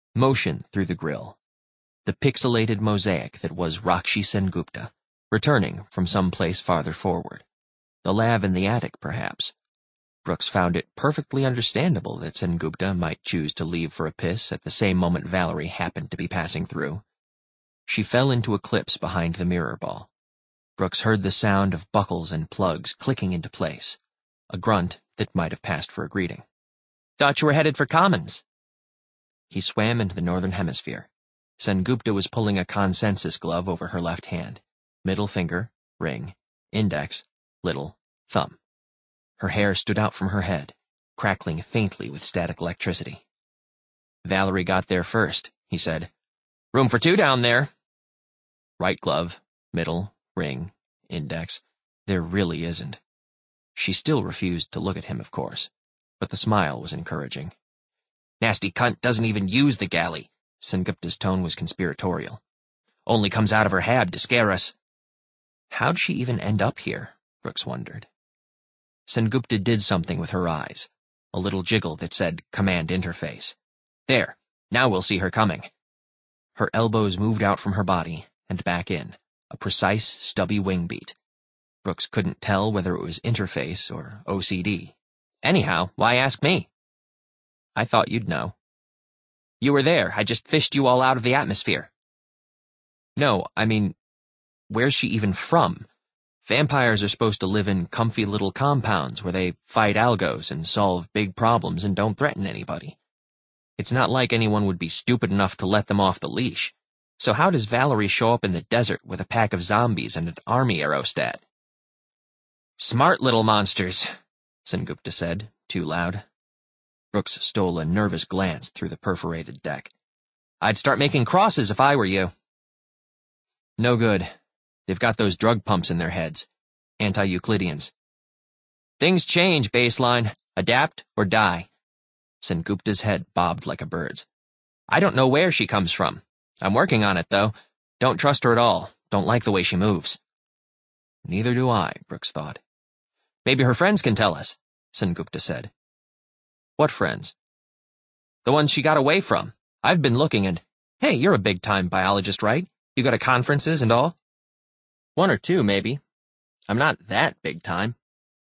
Motion through the grill. The pixelated mosaic that was Rakshi Sengupta, returning from some place farther forward. The lab in the attic, perhaps. Brooks found it perfectly understandable that Sengupta might choose to leave for a piss at the same moment Valerie happened to be passing through. She fell into eclipse behind the mirror ball. Brooks heard the sound of buckles and plugs clicking into place, a grunt that might have passed for a greeting. "Thought you were headed for Commons." He swam into the northern hemisphere. Sengupta was pulling a consensus glove over her left hand. Middle finger, ring, index, little, thumb. Her hair stood out from her head, crackling faintly with static electricity. "Valerie got there first," he said. "Room for two down there." Right glove, middle, ring, index. There really isn't. She still refused to look at him, of course, but the smile was encouraging. "Nasty cunt doesn't even use the galley." Sengupta's tone was conspiratorial. "Only comes out of her hab to scare us." How'd she even end up here? Brooks wondered. Sengupta did something with her eyes, a little jiggle that said Command Interface. "There, now we'll see her coming." Her elbows moved out from her body and back in, a precise, stubby wing beat. Brooks couldn't tell whether it was interface or OCD. "Anyhow, why ask me?" "I thought you'd know." "You were there. I just fished you all out of the atmosphere." "No, I mean, where's she even from? Vampires are supposed to live in comfy little compounds where they fight algos and solve big problems and don't threaten anybody. It's not like anyone would be stupid enough to let them off the leash. So how does Valerie show up in the desert with a pack of zombies and an army aerostat?" "Smart little monsters," Sengupta said, too loud. Brooks stole a nervous glance through the perforated deck. "I'd start making crosses if I were you." "No good. They've got those drug pumps in their heads. Anti-Euclideans." "Things change, baseline. Adapt or die." Sengupta's head bobbed like a bird's. "I don't know where she comes from. I'm working on it, though. Don't trust her at all. Don't like the way she moves." Neither do I, Brooks thought. "Maybe her friends can tell us," Sengupta said. "What friends?" "The ones she got away from. I've been looking and, hey, you're a big-time biologist, right? You go to conferences and all?" "One or two, maybe. I'm not that big-time."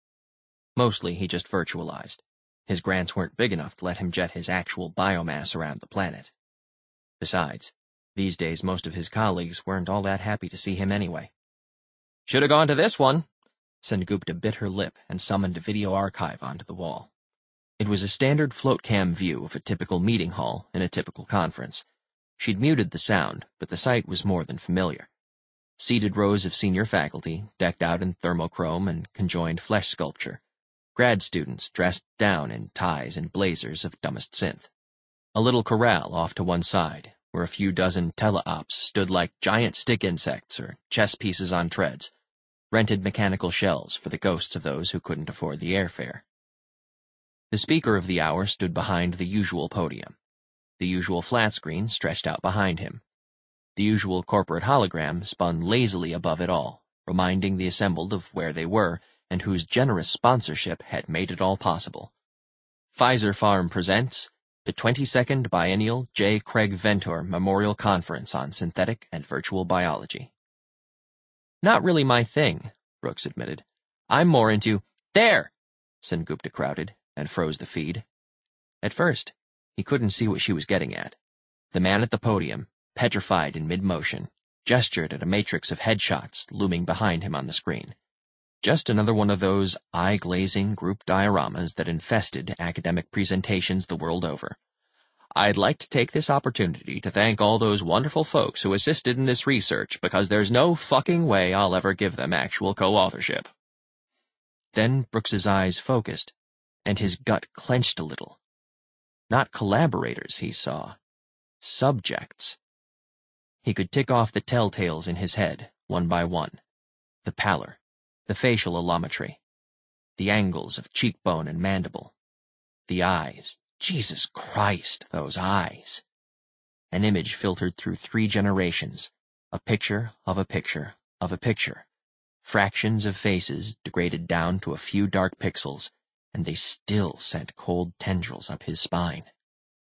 Mostly he just virtualized. His grants weren't big enough to let him jet his actual biomass around the planet. Besides, these days most of his colleagues weren't all that happy to see him anyway. "Should have gone to this one." Sengupta bit her lip and summoned a video archive onto the wall. It was a standard float cam view of a typical meeting hall in a typical conference. She'd muted the sound, but the sight was more than familiar. Seated rows of senior faculty, decked out in thermochrome and conjoined flesh sculpture. Grad students dressed down in ties and blazers of dumbest synth. A little corral off to one side, where a few dozen teleops stood like giant stick insects or chess pieces on treads, rented mechanical shells for the ghosts of those who couldn't afford the airfare. The speaker of the hour stood behind the usual podium. The usual flat screen stretched out behind him. The usual corporate hologram spun lazily above it all, reminding the assembled of where they were and whose generous sponsorship had made it all possible. Pfizer Farm presents the 22nd Biennial J. Craig Ventnor Memorial Conference on Synthetic and Virtual Biology. "Not really my thing," Brooks admitted. "I'm more into—" "There!" Sengupta crowded and froze the feed. At first, he couldn't see what she was getting at. The man at the podium, petrified in mid-motion, gestured at a matrix of headshots looming behind him on the screen. Just another one of those eye-glazing group dioramas that infested academic presentations the world over. "I'd like to take this opportunity to thank all those wonderful folks who assisted in this research because there's no fucking way I'll ever give them actual co-authorship." Then Brooks's eyes focused, and his gut clenched a little. Not collaborators he saw. Subjects. He could tick off the telltales in his head, one by one. The pallor. The facial allometry, the angles of cheekbone and mandible, the eyes, Jesus Christ, those eyes. An image filtered through 3 generations, a picture of a picture of a picture, fractions of faces degraded down to a few dark pixels, and they still sent cold tendrils up his spine.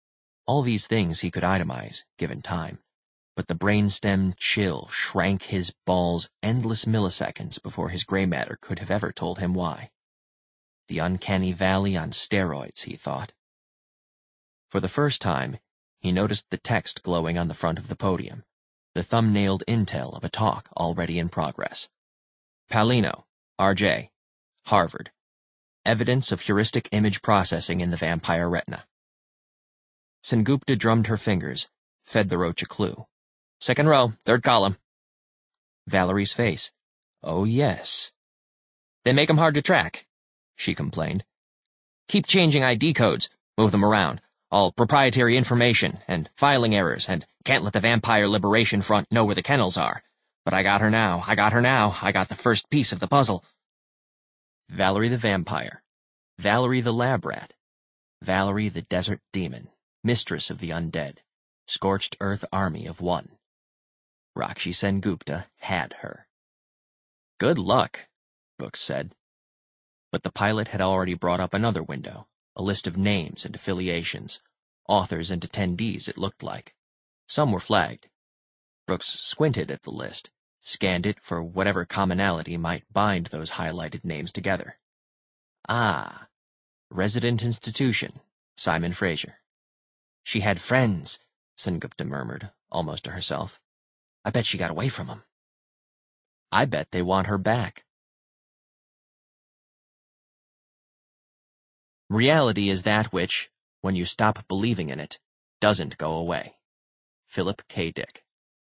All these things he could itemize, given time, but the brainstem chill shrank his balls endless milliseconds before his gray matter could have ever told him why. The uncanny valley on steroids, he thought. For the first time, he noticed the text glowing on the front of the podium, the thumbnailed intel of a talk already in progress. Paolino, R.J., Harvard. Evidence of heuristic image processing in the vampire retina. Sengupta drummed her fingers, fed the roach a clue. Second row, third column. Valerie's face. Oh, yes. They make 'em hard to track, she complained. Keep changing ID codes, move them around. All proprietary information, and filing errors, and can't let the Vampire Liberation Front know where the kennels are. But I got her now, I got the first piece of the puzzle. Valerie the vampire. Valerie the lab rat. Valerie the desert demon, mistress of the undead. Scorched earth army of one. Rakshi Sengupta had her. Good luck, Brooks said. But the pilot had already brought up another window, a list of names and affiliations, authors and attendees it looked like. Some were flagged. Brooks squinted at the list, scanned it for whatever commonality might bind those highlighted names together. Ah, Resident Institution, Simon Fraser. She had friends, Sengupta murmured, almost to herself. I bet she got away from them. I bet they want her back. Reality is that which, when you stop believing in it, doesn't go away. Philip K. Dick.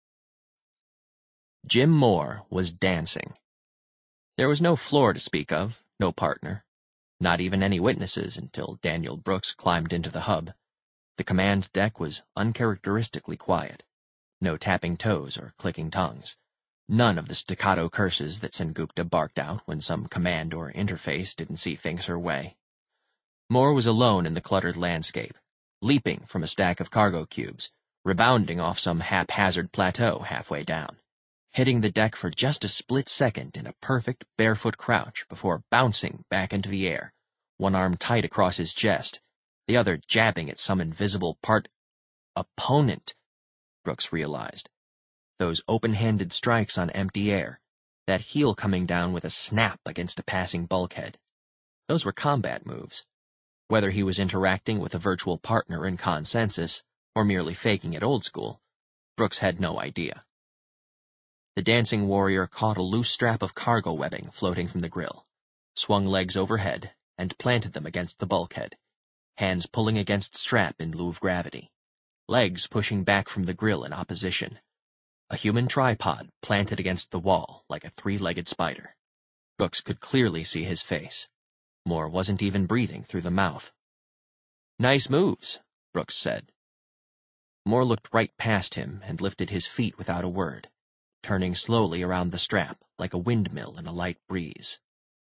Jim Moore was dancing. There was no floor to speak of, no partner, not even any witnesses until Daniel Brooks climbed into the hub. The command deck was uncharacteristically quiet. No tapping toes or clicking tongues. None of the staccato curses that Sengupta barked out when some command or interface didn't see things her way. Moore was alone in the cluttered landscape, leaping from a stack of cargo cubes, rebounding off some haphazard plateau halfway down, hitting the deck for just a split second in a perfect barefoot crouch before bouncing back into the air, one arm tight across his chest, the other jabbing at some invisible opponent, Brooks realized. Those open-handed strikes on empty air, that heel coming down with a snap against a passing bulkhead. Those were combat moves. Whether he was interacting with a virtual partner in consensus, or merely faking it old school, Brooks had no idea. The dancing warrior caught a loose strap of cargo webbing floating from the grill, swung legs overhead, and planted them against the bulkhead, hands pulling against strap in lieu of gravity, legs pushing back from the grill in opposition. A human tripod planted against the wall like a three-legged spider. Brooks could clearly see his face. Moore wasn't even breathing through the mouth. Nice moves, Brooks said. Moore looked right past him and lifted his feet without a word, turning slowly around the strap like a windmill in a light breeze.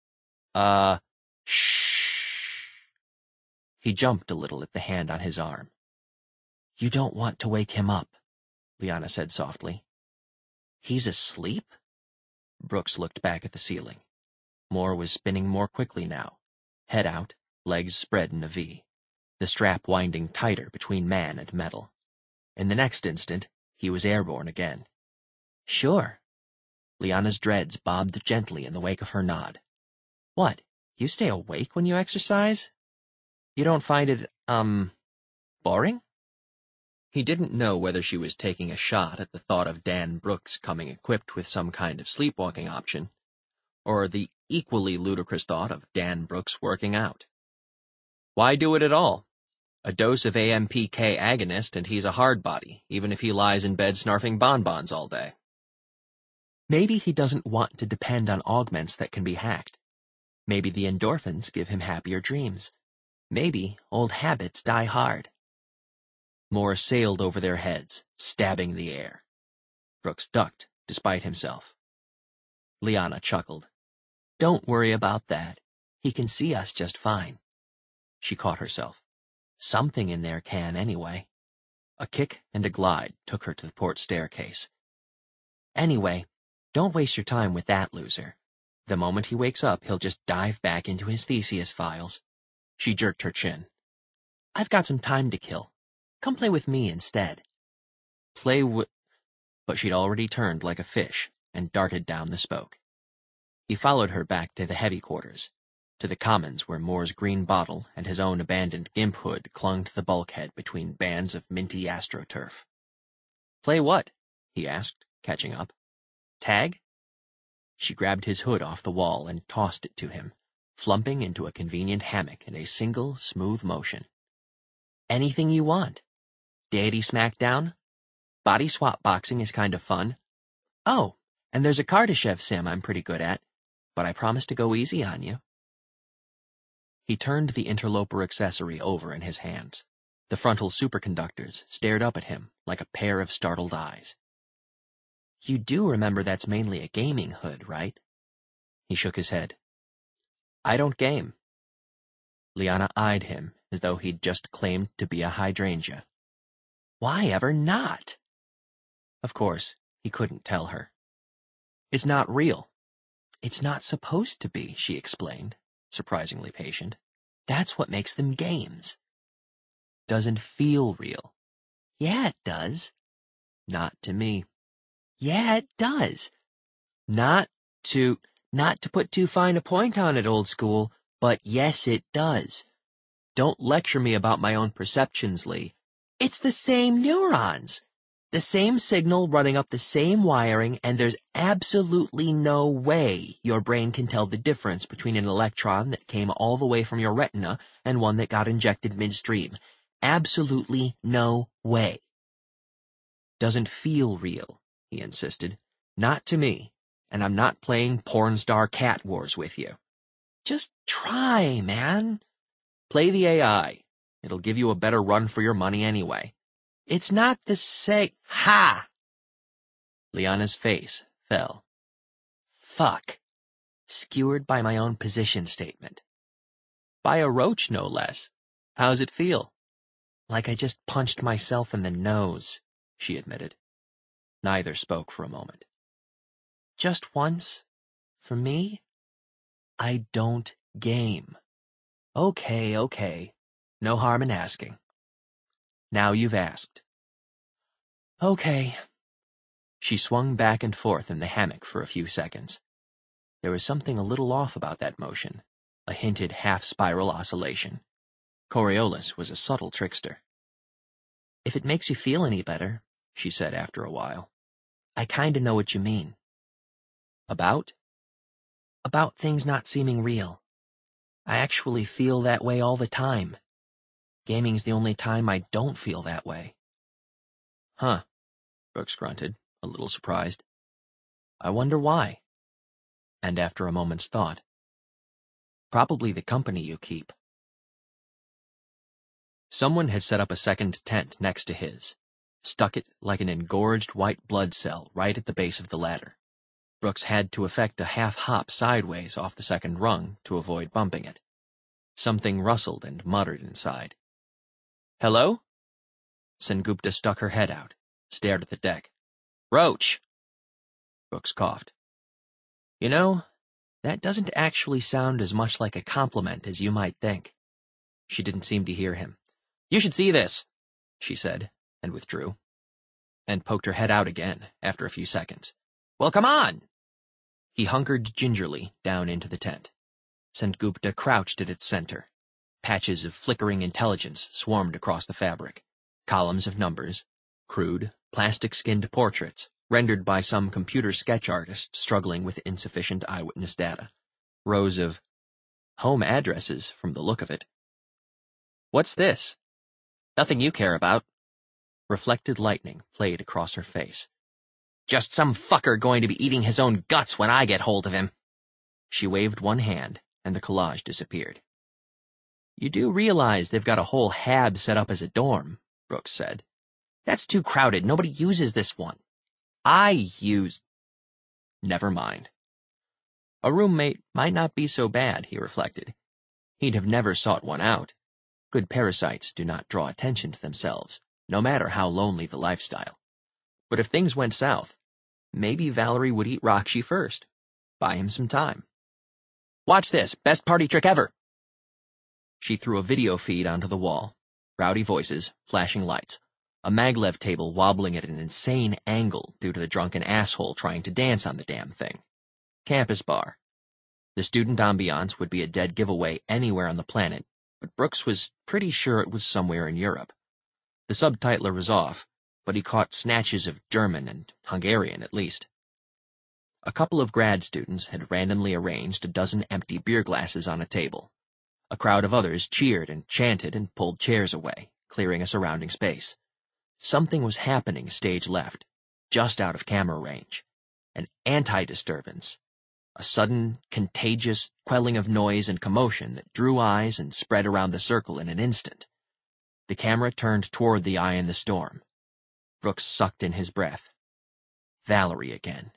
Shh. He jumped a little at the hand on his arm. You don't want to wake him up, Liana said softly. He's asleep? Brooks looked back at the ceiling. Moore was spinning more quickly now, head out, legs spread in a V, the strap winding tighter between man and metal. In the next instant, he was airborne again. Sure. Liana's dreads bobbed gently in the wake of her nod. What, you stay awake when you exercise? You don't find it, boring? He didn't know whether she was taking a shot at the thought of Dan Brooks coming equipped with some kind of sleepwalking option, or the equally ludicrous thought of Dan Brooks working out. Why do it at all? A dose of AMPK agonist and he's a hard body, even if he lies in bed snarfing bonbons all day. Maybe he doesn't want to depend on augments that can be hacked. Maybe the endorphins give him happier dreams. Maybe old habits die hard. Moore sailed over their heads, stabbing the air. Brooks ducked, despite himself. Liana chuckled. Don't worry about that. He can see us just fine. She caught herself. Something in there can, anyway. A kick and a glide took her to the port staircase. Anyway, don't waste your time with that loser. The moment he wakes up, he'll just dive back into his Theseus files. She jerked her chin. I've got some time to kill. Come play with me instead. Play with... But she'd already turned like a fish and darted down the spoke. He followed her back to the heavy quarters, to the commons where Moore's green bottle and his own abandoned gimp hood clung to the bulkhead between bands of minty astroturf. Play what? He asked, catching up. Tag? She grabbed his hood off the wall and tossed it to him, flumping into a convenient hammock in a single, smooth motion. Anything you want. Deity Smackdown? Body swap boxing is kind of fun. Oh, and there's a Kardashev sim I'm pretty good at, but I promise to go easy on you. He turned the interloper accessory over in his hands. The frontal superconductors stared up at him like a pair of startled eyes. You do remember that's mainly a gaming hood, right? He shook his head. I don't game. Liana eyed him as though he'd just claimed to be a hydrangea. Why ever not? Of course, he couldn't tell her. It's not real. It's not supposed to be, she explained, surprisingly patient. That's what makes them games. Doesn't feel real. Yeah, it does. Not to me. Yeah, it does. Not to put too fine a point on it, old school, but yes, it does. Don't lecture me about my own perceptions, Lee. It's the same neurons. The same signal running up the same wiring, and there's absolutely no way your brain can tell the difference between an electron that came all the way from your retina and one that got injected midstream. Absolutely no way. Doesn't feel real, he insisted. Not to me, and I'm not playing porn star cat wars with you. Just try, man. Play the AI. It'll give you a better run for your money anyway. It's not the same. Ha! Liana's face fell. Fuck. Skewered by my own position statement. By a roach, no less. How's it feel? Like I just punched myself in the nose, she admitted. Neither spoke for a moment. Just once? For me? I don't game. Okay. No harm in asking. Now you've asked. Okay. She swung back and forth in the hammock for a few seconds. There was something a little off about that motion, a hinted half-spiral oscillation. Coriolis was a subtle trickster. If it makes you feel any better, she said after a while, I kinda know what you mean. About? About things not seeming real. I actually feel that way all the time. Gaming's the only time I don't feel that way. Huh, Brooks grunted, a little surprised. I wonder why. And after a moment's thought, probably the company you keep. Someone had set up a second tent next to his, stuck it like an engorged white blood cell right at the base of the ladder. Brooks had to effect a half-hop sideways off the second rung to avoid bumping it. Something rustled and muttered inside. Hello? Sengupta stuck her head out, stared at the deck. Roach! Brooks coughed. You know, that doesn't actually sound as much like a compliment as you might think. She didn't seem to hear him. You should see this, she said, and withdrew, and poked her head out again after a few seconds. Well, come on! He hunkered gingerly down into the tent. Sengupta crouched at its center. Patches of flickering intelligence swarmed across the fabric. Columns of numbers, crude, plastic-skinned portraits, rendered by some computer sketch artist struggling with insufficient eyewitness data. Rows of home addresses, from the look of it. What's this? Nothing you care about. Reflected lightning played across her face. Just some fucker going to be eating his own guts when I get hold of him. She waved one hand, and the collage disappeared. You do realize they've got a whole hab set up as a dorm, Brooks said. That's too crowded. Nobody uses this one. I use... Never mind. A roommate might not be so bad, he reflected. He'd have never sought one out. Good parasites do not draw attention to themselves, no matter how lonely the lifestyle. But if things went south, maybe Valerie would eat Rakshi first. Buy him some time. Watch this. Best party trick ever. She threw a video feed onto the wall. Rowdy voices, flashing lights. A maglev table wobbling at an insane angle due to the drunken asshole trying to dance on the damn thing. Campus bar. The student ambiance would be a dead giveaway anywhere on the planet, but Brooks was pretty sure it was somewhere in Europe. The subtitler was off, but he caught snatches of German and Hungarian at least. A couple of grad students had randomly arranged a dozen empty beer glasses on a table. A crowd of others cheered and chanted and pulled chairs away, clearing a surrounding space. Something was happening stage left, just out of camera range. An anti-disturbance. A sudden, contagious quelling of noise and commotion that drew eyes and spread around the circle in an instant. The camera turned toward the eye in the storm. Brooks sucked in his breath. Valerie again.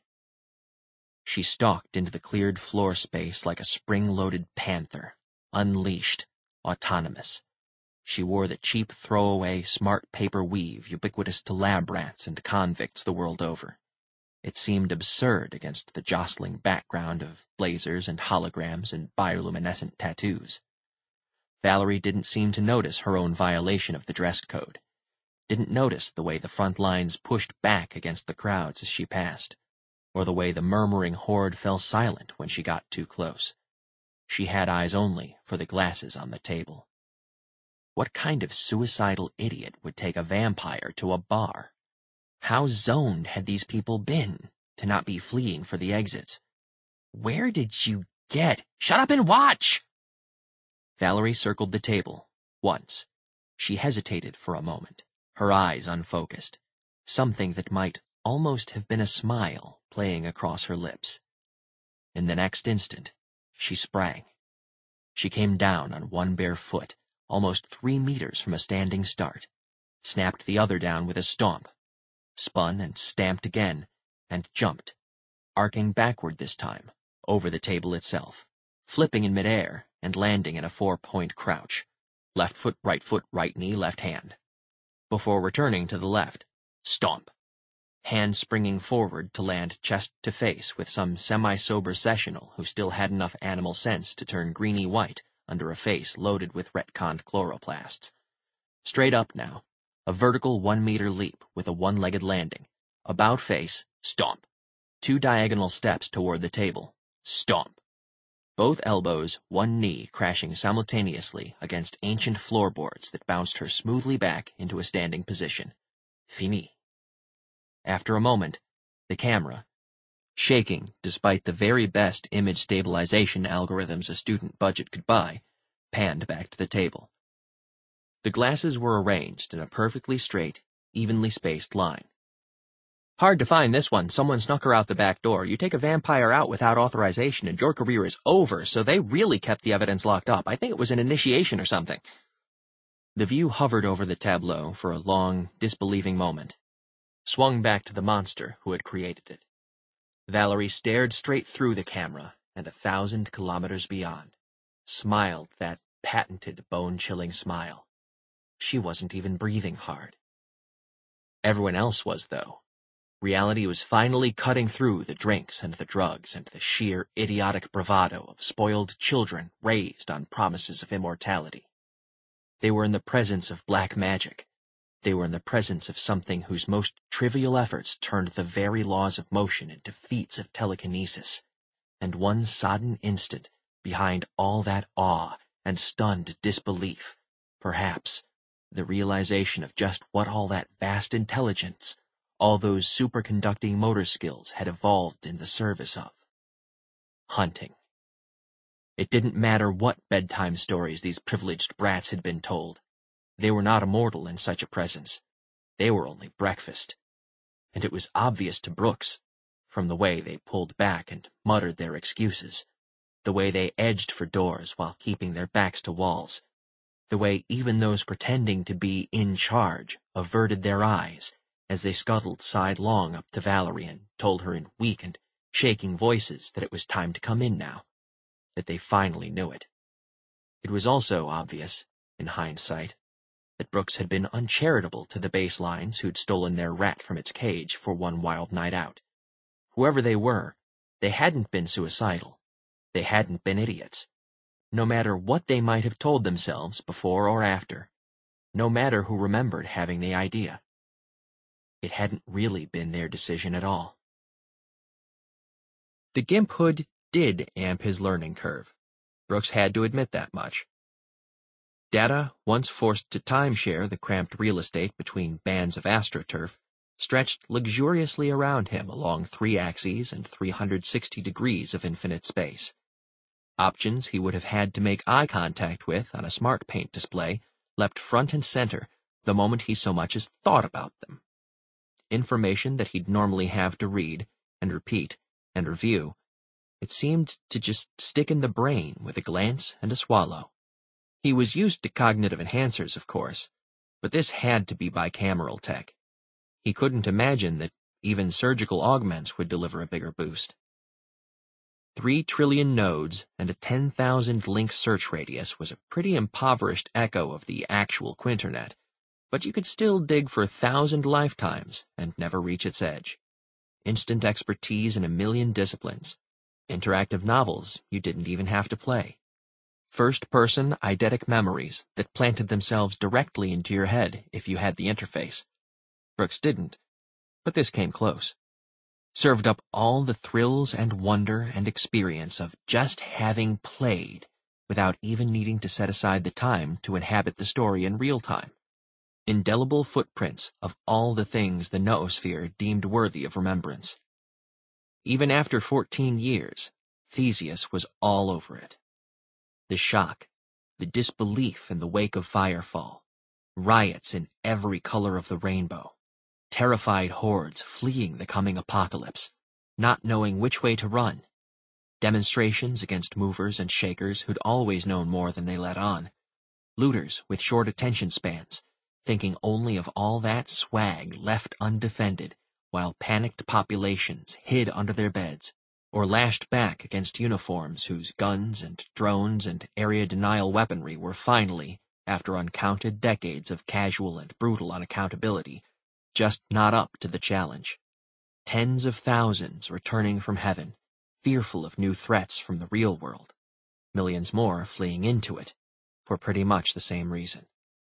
She stalked into the cleared floor space like a spring-loaded panther, unleashed, autonomous. She wore the cheap throwaway smart paper weave ubiquitous to lab rats and convicts the world over. It seemed absurd against the jostling background of blazers and holograms and bioluminescent tattoos. Valerie didn't seem to notice her own violation of the dress code. Didn't notice the way the front lines pushed back against the crowds as she passed, or the way the murmuring horde fell silent when she got too close. She had eyes only for the glasses on the table. What kind of suicidal idiot would take a vampire to a bar? How zoned had these people been to not be fleeing for the exits? Where did you get? Shut up and watch! Valerie circled the table, once. She hesitated for a moment, her eyes unfocused. Something that might almost have been a smile playing across her lips. In the next instant, she sprang. She came down on one bare foot, almost 3 meters from a standing start, snapped the other down with a stomp, spun and stamped again, and jumped, arcing backward this time, over the table itself, flipping in midair and landing in a 4-point crouch, left foot, right knee, left hand. Before returning to the left, stomp, hand springing forward to land chest to face with some semi-sober sessional who still had enough animal sense to turn greeny white under a face loaded with retconned chloroplasts. Straight up now, a vertical 1-meter leap with a one-legged landing, about face, stomp, 2 diagonal steps toward the table, stomp, both elbows, one knee crashing simultaneously against ancient floorboards that bounced her smoothly back into a standing position. Fini. After a moment, the camera, shaking despite the very best image stabilization algorithms a student budget could buy, panned back to the table. The glasses were arranged in a perfectly straight, evenly spaced line. Hard to find this one. Someone snuck her out the back door. You take a vampire out without authorization and your career is over, so they really kept the evidence locked up. I think it was an initiation or something. The view hovered over the tableau for a long, disbelieving moment, swung back to the monster who had created it. Valerie stared straight through the camera and 1,000 kilometers beyond, smiled that patented bone-chilling smile. She wasn't even breathing hard. Everyone else was, though. Reality was finally cutting through the drinks and the drugs and the sheer idiotic bravado of spoiled children raised on promises of immortality. They were in the presence of black magic. They were in the presence of something whose most trivial efforts turned the very laws of motion into feats of telekinesis. And one sodden instant, behind all that awe and stunned disbelief, perhaps, the realization of just what all that vast intelligence, all those superconducting motor skills had evolved in the service of. Hunting. It didn't matter what bedtime stories these privileged brats had been told. They were not immortal in such a presence. They were only breakfast. And it was obvious to Brooks, from the way they pulled back and muttered their excuses, the way they edged for doors while keeping their backs to walls, the way even those pretending to be in charge averted their eyes as they scuttled sidelong up to Valerie and told her in weak and shaking voices that it was time to come in now, that they finally knew it. It was also obvious, in hindsight, that Brooks had been uncharitable to the baselines who'd stolen their rat from its cage for one wild night out. Whoever they were, they hadn't been suicidal. They hadn't been idiots. No matter what they might have told themselves before or after, no matter who remembered having the idea. It hadn't really been their decision at all. The GIMP hood did amp his learning curve. Brooks had to admit that much. Data, once forced to timeshare the cramped real estate between bands of AstroTurf, stretched luxuriously around him along 3 axes and 360 degrees of infinite space. Options he would have had to make eye contact with on a smart paint display leapt front and center the moment he so much as thought about them. Information that he'd normally have to read and repeat and review, it seemed to just stick in the brain with a glance and a swallow. He was used to cognitive enhancers, of course, but this had to be bicameral tech. He couldn't imagine that even surgical augments would deliver a bigger boost. 3 trillion nodes and a 10,000 link search radius was a pretty impoverished echo of the actual Quinternet, but you could still dig for 1,000 lifetimes and never reach its edge. Instant expertise in a million disciplines. Interactive novels you didn't even have to play. First-person eidetic memories that planted themselves directly into your head if you had the interface. Brooks didn't, but this came close. Served up all the thrills and wonder and experience of just having played without even needing to set aside the time to inhabit the story in real time. Indelible footprints of all the things the noosphere deemed worthy of remembrance. Even after 14 years, Theseus was all over it. The shock, the disbelief in the wake of Firefall, riots in every color of the rainbow, terrified hordes fleeing the coming apocalypse, not knowing which way to run, demonstrations against movers and shakers who'd always known more than they let on, looters with short attention spans, thinking only of all that swag left undefended, while panicked populations hid under their beds, or lashed back against uniforms whose guns and drones and area denial weaponry were finally, after uncounted decades of casual and brutal unaccountability, just not up to the challenge. Tens of thousands returning from heaven, fearful of new threats from the real world. Millions more fleeing into it, for pretty much the same reason.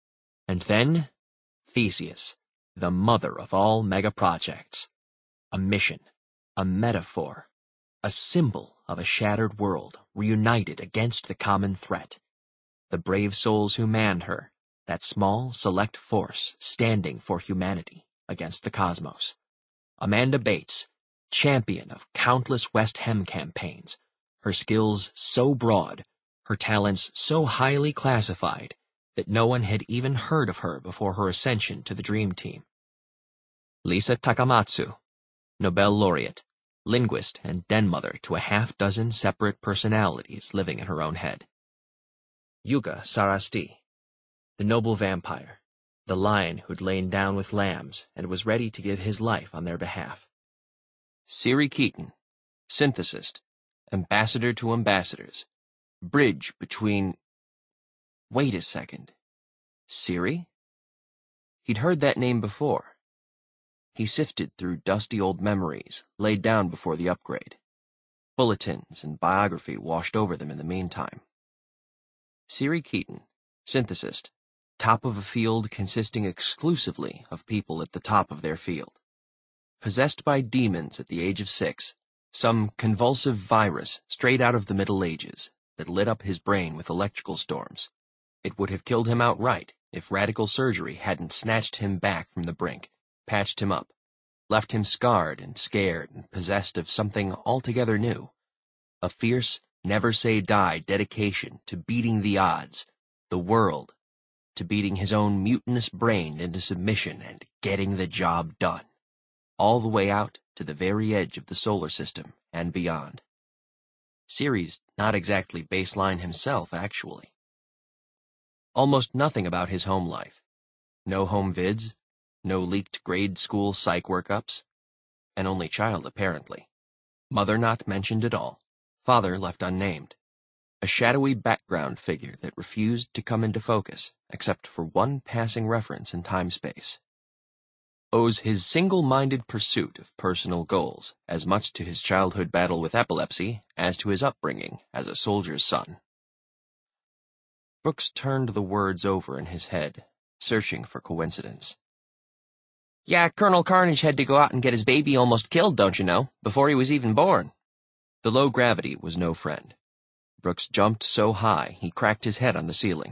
And then, Theseus, the mother of all mega-projects. A mission, a metaphor, a symbol of a shattered world reunited against the common threat. The brave souls who manned her, that small, select force standing for humanity against the cosmos. Amanda Bates, champion of countless West Hem campaigns, her skills so broad, her talents so highly classified, that no one had even heard of her before her ascension to the Dream Team. Lisa Takamatsu, Nobel laureate, linguist and den-mother to a half-dozen separate personalities living in her own head. Yuga Sarasti, the noble vampire, the lion who'd lain down with lambs and was ready to give his life on their behalf. Siri Keaton, synthesist, ambassador to ambassadors, bridge between... Wait a second. Siri? He'd heard that name before. He sifted through dusty old memories laid down before the upgrade. Bulletins and biography washed over them in the meantime. Siri Keaton, synthesist, top of a field consisting exclusively of people at the top of their field. Possessed by demons at the age of 6, some convulsive virus straight out of the Middle Ages that lit up his brain with electrical storms. It would have killed him outright if radical surgery hadn't snatched him back from the brink, patched him up, left him scarred and scared and possessed of something altogether new. A fierce, never-say-die dedication to beating the odds, the world, to beating his own mutinous brain into submission and getting the job done, all the way out to the very edge of the solar system and beyond. Siri's not exactly baseline himself, actually. Almost nothing about his home life. No home vids, no leaked grade school psych workups. An only child, apparently. Mother not mentioned at all. Father left unnamed. A shadowy background figure that refused to come into focus, except for one passing reference in time-space. Owes his single-minded pursuit of personal goals as much to his childhood battle with epilepsy as to his upbringing as a soldier's son. Brooks turned the words over in his head, searching for coincidence. Yeah, Colonel Carnage had to go out and get his baby almost killed, don't you know, before he was even born. The low gravity was no friend. Brooks jumped so high he cracked his head on the ceiling.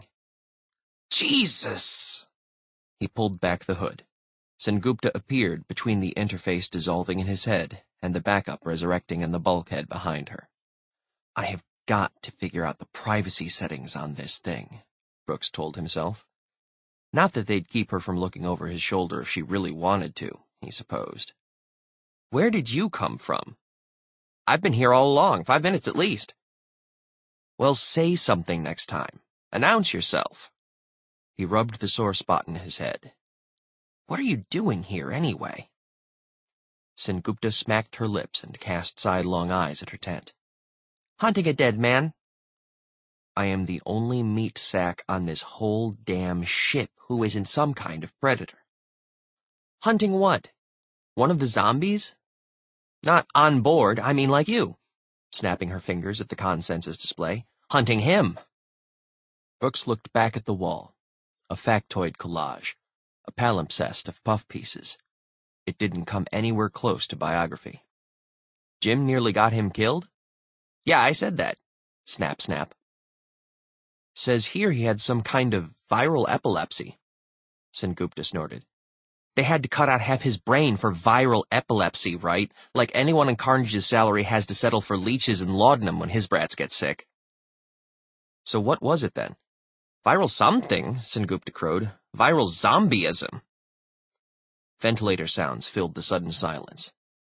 Jesus! He pulled back the hood. Sengupta appeared between the interface dissolving in his head and the backup resurrecting in the bulkhead behind her. I have got to figure out the privacy settings on this thing, Brooks told himself. Not that they'd keep her from looking over his shoulder if she really wanted to, he supposed. Where did you come from? I've been here all along, 5 minutes at least. Well, say something next time. Announce yourself. He rubbed the sore spot in his head. What are you doing here, anyway? Sengupta smacked her lips and cast sidelong eyes at her tent. Hunting a dead man. I am the only meat sack on this whole damn ship who isn't some kind of predator. Hunting what? One of the zombies? Not on board, I mean like you. Snapping her fingers at the consensus display. Hunting him. Brooks looked back at the wall. A factoid collage. A palimpsest of puff pieces. It didn't come anywhere close to biography. Jim nearly got him killed? Yeah, I said that. Snap, snap. Says here he had some kind of viral epilepsy. Sengupta snorted. They had to cut out half his brain for viral epilepsy, right? Like anyone on Carnage's salary has to settle for leeches and laudanum when his brats get sick. So what was it then? Viral something, Sengupta crowed. Viral zombieism. Ventilator sounds filled the sudden silence.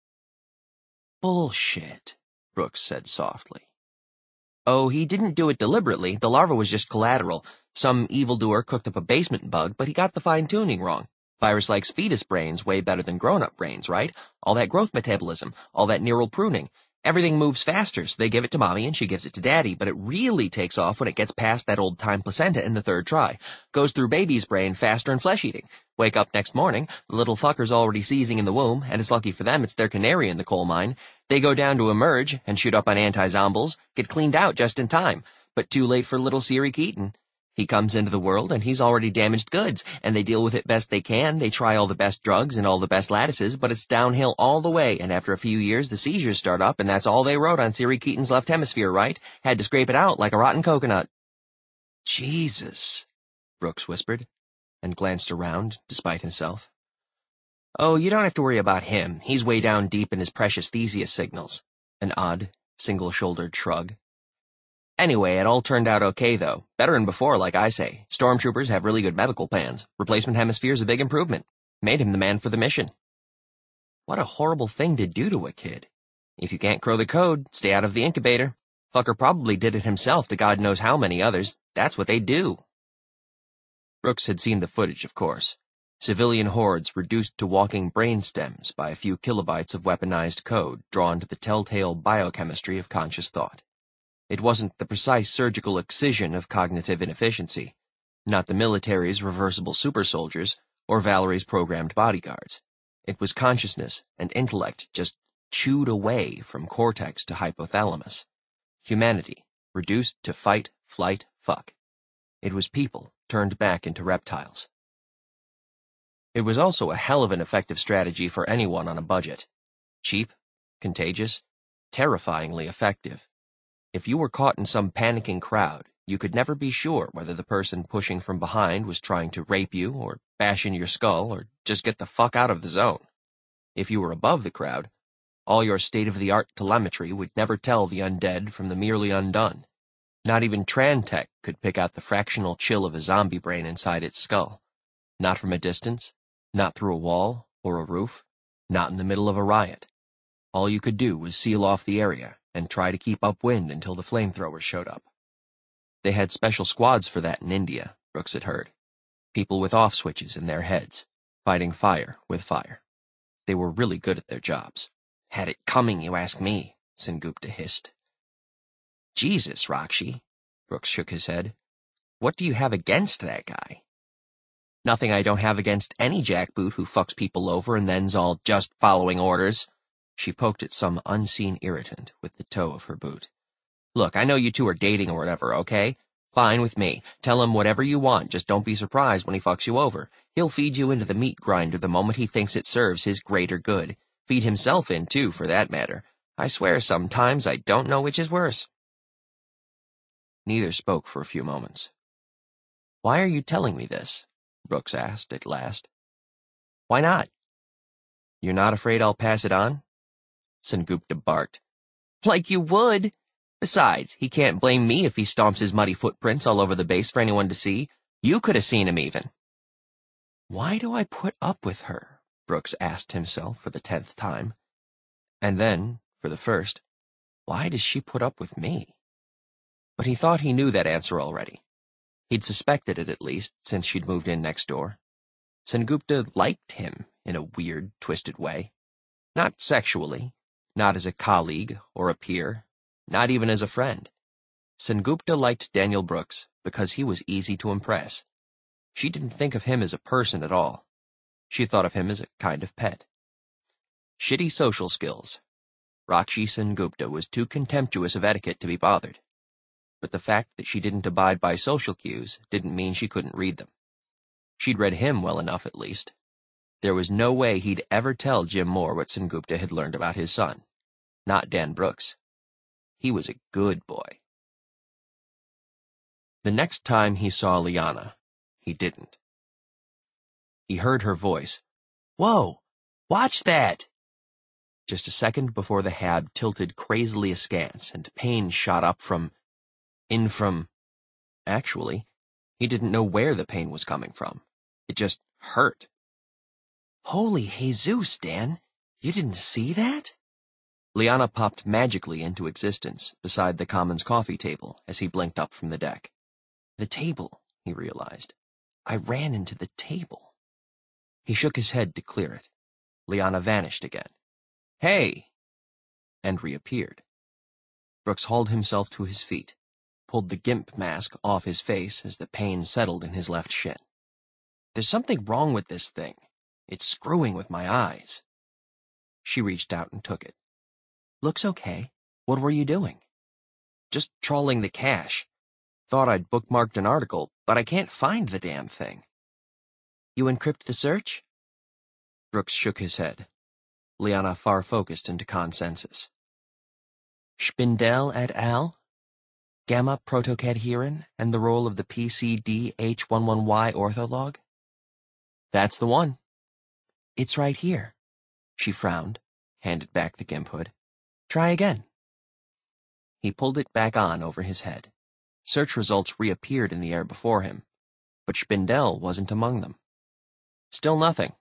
Bullshit, Brooks said softly. Oh, he didn't do it deliberately. The larva was just collateral. Some evildoer cooked up a basement bug, but he got the fine-tuning wrong. Virus likes fetus brains way better than grown-up brains, right? All that growth metabolism, all that neural pruning. Everything moves faster, so they give it to mommy and she gives it to daddy, but it really takes off when it gets past that old-time placenta in the third try. Goes through baby's brain faster and flesh-eating. Wake up next morning, the little fucker's already seizing in the womb, and it's lucky for them it's their canary in the coal mine. They go down to emerge and shoot up on anti-zombles, get cleaned out just in time, but too late for little Siri Keaton. He comes into the world and he's already damaged goods, and they deal with it best they can. They try all the best drugs and all the best lattices, but it's downhill all the way, and after a few years the seizures start up, and that's all they wrote on Siri Keaton's left hemisphere, right? Had to scrape it out like a rotten coconut. Jesus, Brooks whispered, and glanced around, despite himself. Oh, you don't have to worry about him. He's way down deep in his precious Theseus signals. An odd, single-shouldered shrug. Anyway, it all turned out okay, though. Better than before, like I say. Stormtroopers have really good medical plans. Replacement hemisphere's a big improvement. Made him the man for the mission. What a horrible thing to do to a kid. If you can't crow the code, stay out of the incubator. Fucker probably did it himself to God knows how many others. That's what they do. Brooks had seen the footage, of course. Civilian hordes reduced to walking brainstems by a few kilobytes of weaponized code drawn to the telltale biochemistry of conscious thought. It wasn't the precise surgical excision of cognitive inefficiency, not the military's reversible super soldiers or Valerie's programmed bodyguards. It was consciousness and intellect just chewed away from cortex to hypothalamus. Humanity reduced to fight, flight, fuck. It was people turned back into reptiles. It was also a hell of an effective strategy for anyone on a budget. Cheap, contagious, terrifyingly effective. If you were caught in some panicking crowd, you could never be sure whether the person pushing from behind was trying to rape you or bash in your skull or just get the fuck out of the zone. If you were above the crowd, all your state-of-the-art telemetry would never tell the undead from the merely undone. Not even Trantech could pick out the fractional chill of a zombie brain inside its skull. Not from a distance, not through a wall or a roof, not in the middle of a riot. All you could do was seal off the area and try to keep upwind until the flamethrowers showed up. They had special squads for that in India, Brooks had heard. People with off switches in their heads, fighting fire with fire. They were really good at their jobs. Had it coming, you ask me, Sengupta hissed. Jesus, Rakshi, Brooks shook his head. What do you have against that guy? Nothing I don't have against any jackboot who fucks people over and then's all just following orders. She poked at some unseen irritant with the toe of her boot. Look, I know you two are dating or whatever, okay? Fine with me. Tell him whatever you want, just don't be surprised when he fucks you over. He'll feed you into the meat grinder the moment he thinks it serves his greater good. Feed himself in, too, for that matter. I swear sometimes I don't know which is worse. Neither spoke for a few moments. Why are you telling me this? Brooks asked at last. Why not? You're not afraid I'll pass it on? Sengupta barked. Like you would. Besides, he can't blame me if he stomps his muddy footprints all over the base for anyone to see. You could have seen him even. Why do I put up with her? Brooks asked himself for the 10th time. And then, for the first, why does she put up with me? But he thought he knew that answer already. He'd suspected it at least, since she'd moved in next door. Sengupta liked him in a weird, twisted way. Not sexually, not as a colleague or a peer, not even as a friend. Sengupta liked Daniel Brooks because he was easy to impress. She didn't think of him as a person at all. She thought of him as a kind of pet. Shitty social skills. Rakshi Sengupta was too contemptuous of etiquette to be bothered. But the fact that she didn't abide by social cues didn't mean she couldn't read them. She'd read him well enough, at least. There was no way he'd ever tell Jim Moore what Sengupta had learned about his son. Not Dan Brooks. He was a good boy. The next time he saw Liana, he didn't. He heard her voice. Whoa! Watch that! Just a second before the hab tilted crazily askance and pain shot up from... Actually, he didn't know where the pain was coming from. It just hurt. Holy Jesus, Dan! You didn't see that? Liana popped magically into existence beside the Commons coffee table as he blinked up from the deck. The table, he realized. I ran into the table. He shook his head to clear it. Liana vanished again. Hey! And reappeared. Brooks hauled himself to his feet, pulled the gimp mask off his face as the pain settled in his left shin. There's something wrong with this thing. It's screwing with my eyes. She reached out and took it. Looks okay. What were you doing? Just trawling the cache. Thought I'd bookmarked an article, but I can't find the damn thing. You encrypt the search? Brooks shook his head. Liana far-focused into consensus. Spindel et al., gamma protocadherin, and the role of the PCDH11Y ortholog? That's the one. It's right here. She frowned, handed back the gimp hood. Try again. He pulled it back on over his head. Search results reappeared in the air before him, but Spindel wasn't among them. Still nothing.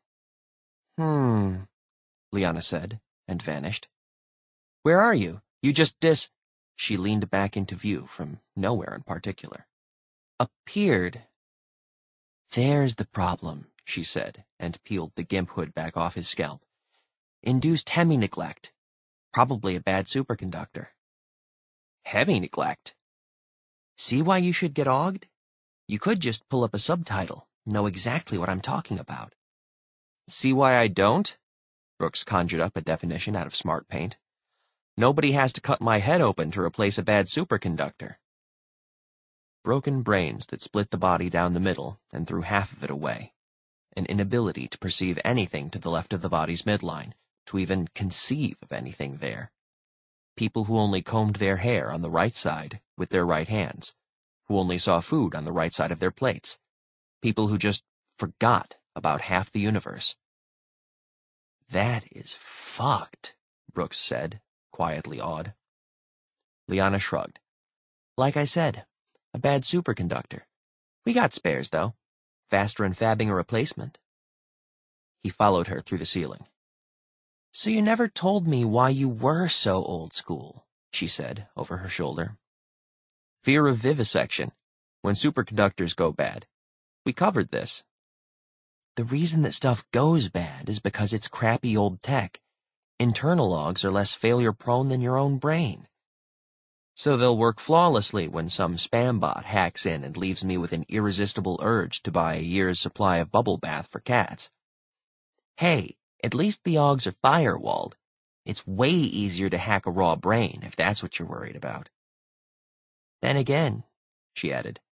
Liana said, and vanished. Where are you? You just She leaned back into view from nowhere in particular. Appeared. There's the problem, she said, and peeled the gimp hood back off his scalp. Induced hemi-neglect. Probably a bad superconductor. Hemi-neglect? See why you should get ogged? You could just pull up a subtitle, know exactly what I'm talking about. See why I don't? Brooks conjured up a definition out of smart paint. Nobody has to cut my head open to replace a bad superconductor. Broken brains that split the body down the middle and threw half of it away. An inability to perceive anything to the left of the body's midline, to even conceive of anything there. People who only combed their hair on the right side with their right hands, who only saw food on the right side of their plates. People who just forgot about half the universe. That is fucked, Brooks said, quietly awed. Liana shrugged. Like I said, a bad superconductor. We got spares, though. Faster in fabbing a replacement. He followed her through the ceiling. So you never told me why you were so old school, she said, over her shoulder. Fear of vivisection, when superconductors go bad. We covered this. The reason that stuff goes bad is because it's crappy old tech. Internal logs are less failure-prone than your own brain. So they'll work flawlessly when some spam bot hacks in and leaves me with an irresistible urge to buy a year's supply of bubble bath for cats. Hey, at least the Oggs are firewalled. It's way easier to hack a raw brain, if that's what you're worried about. Then again, she added,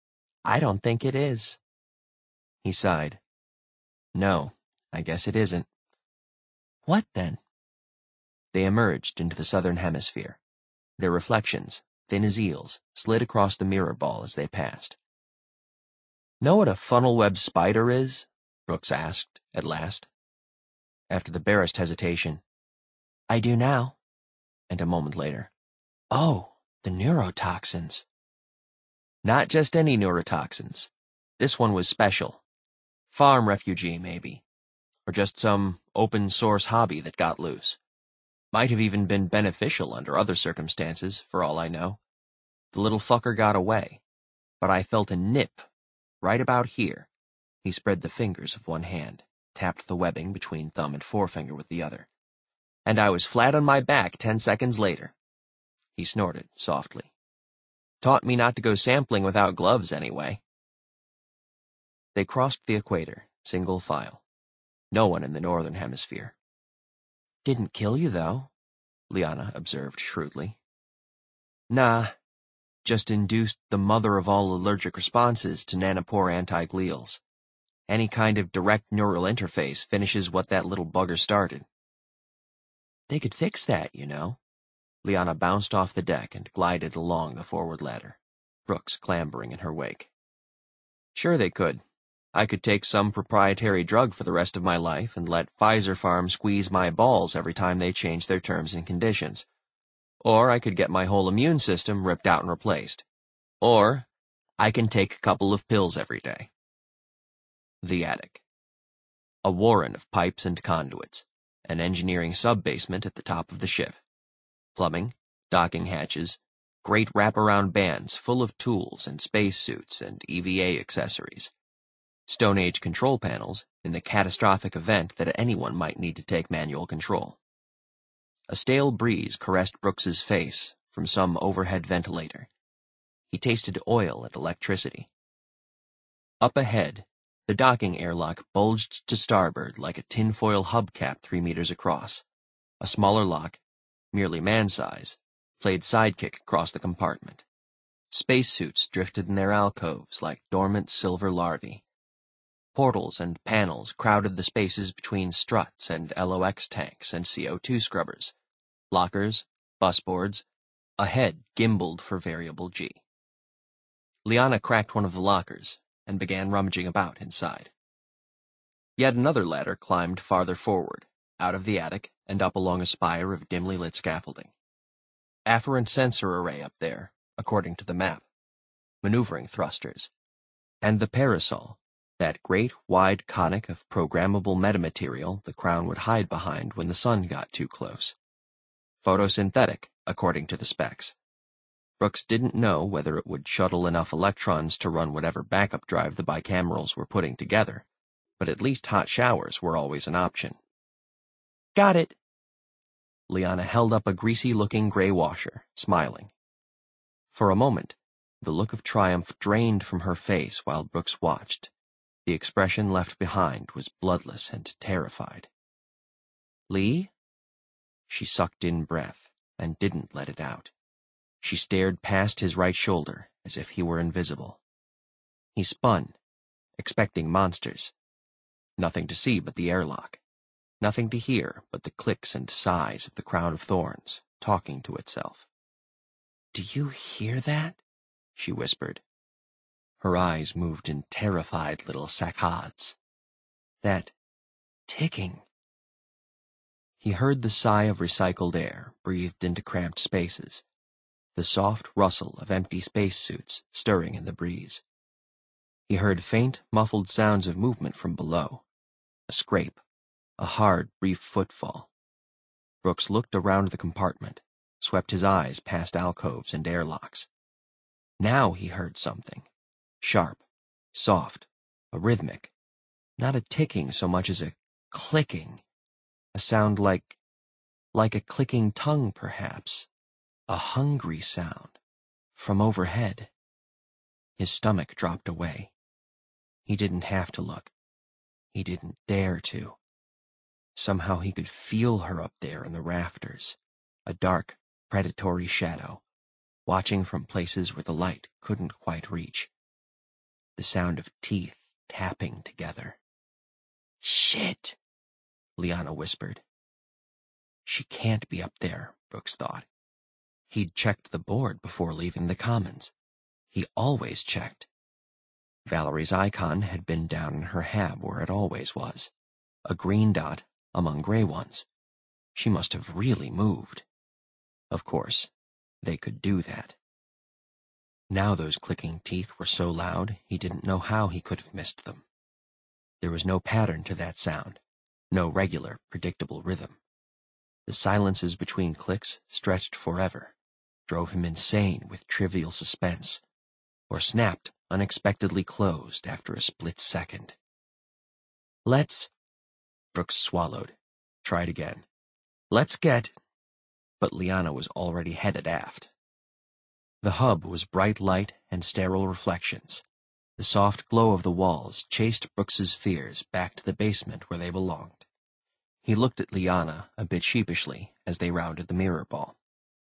I don't think it is. He sighed. No, I guess it isn't. What then? They emerged into the southern hemisphere. Their reflections, thin as eels, slid across the mirror ball as they passed. Know what a funnel-web spider is? Brooks asked, at last. After the barest hesitation, I do now. And a moment later, oh, the neurotoxins. Not just any neurotoxins. This one was special. Farm refugee, maybe. Or just some open-source hobby that got loose. Might have even been beneficial under other circumstances, for all I know. The little fucker got away, but I felt a nip right about here. He spread the fingers of one hand, tapped the webbing between thumb and forefinger with the other. And I was flat on my back 10 seconds later. He snorted softly. Taught me not to go sampling without gloves, anyway. They crossed the equator, single file. No one in the northern hemisphere. Didn't kill you, though, Liana observed shrewdly. Nah, just induced the mother of all allergic responses to nanopore antiglials. Any kind of direct neural interface finishes what that little bugger started. They could fix that, you know. Liana bounced off the deck and glided along the forward ladder, Brooks clambering in her wake. Sure they could. I could take some proprietary drug for the rest of my life and let Pfizer Farm squeeze my balls every time they change their terms and conditions. Or I could get my whole immune system ripped out and replaced. Or I can take a couple of pills every day. The attic. A warren of pipes and conduits, an engineering sub-basement at the top of the ship. Plumbing, docking hatches, great wraparound bands full of tools and spacesuits and EVA accessories. Stone Age control panels in the catastrophic event that anyone might need to take manual control. A stale breeze caressed Brooks's face from some overhead ventilator. He tasted oil and electricity. Up ahead, the docking airlock bulged to starboard like a tinfoil hubcap 3 meters across. A smaller lock, merely man-size, played sidekick across the compartment. Spacesuits drifted in their alcoves like dormant silver larvae. Portals and panels crowded the spaces between struts and LOX tanks and CO2 scrubbers. Lockers, busboards, a head gimbaled for variable G. Liana cracked one of the lockers and began rummaging about inside. Yet another ladder climbed farther forward, out of the attic and up along a spire of dimly lit scaffolding. Afferent sensor array up there, according to the map. Maneuvering thrusters. And the parasol, that great wide conic of programmable metamaterial the crown would hide behind when the sun got too close. Photosynthetic, according to the specs. Brooks didn't know whether it would shuttle enough electrons to run whatever backup drive the bicamerals were putting together, but at least hot showers were always an option. Got it. Liana held up a greasy-looking gray washer, smiling. For a moment, the look of triumph drained from her face while Brooks watched. The expression left behind was bloodless and terrified. Lee? She sucked in breath and didn't let it out. She stared past his right shoulder as if he were invisible. He spun, expecting monsters. Nothing to see but the airlock. Nothing to hear but the clicks and sighs of the crown of thorns, talking to itself. Do you hear that? She whispered. Her eyes moved in terrified little saccades. That ticking. He heard the sigh of recycled air breathed into cramped spaces, the soft rustle of empty spacesuits stirring in the breeze. He heard faint, muffled sounds of movement from below, a scrape, a hard, brief footfall. Brooks looked around the compartment, swept his eyes past alcoves and airlocks. Now he heard something. Sharp, soft, a rhythmic, not a ticking so much as a clicking, a sound like a clicking tongue, perhaps, a hungry sound, from overhead. His stomach dropped away. He didn't have to look. He didn't dare to. Somehow he could feel her up there in the rafters, a dark, predatory shadow, watching from places where the light couldn't quite reach. the sound of teeth tapping together. "Shit," Liana whispered. She can't be up there, Brooks thought. He'd checked the board before leaving the Commons. He always checked. Valerie's icon had been down in her hab where it always was, a green dot among gray ones. She must have really moved. Of course, they could do that. Now those clicking teeth were so loud he didn't know how he could have missed them. There was no pattern to that sound, no regular, predictable rhythm. The silences between clicks stretched forever, drove him insane with trivial suspense, or snapped unexpectedly closed after a split second. "Let's—" Brooks swallowed, tried again. "Let's get—" But Liana was already headed aft. The hub was bright light and sterile reflections. The soft glow of the walls chased Brooks's fears back to the basement where they belonged. He looked at Liana a bit sheepishly as they rounded the mirror ball.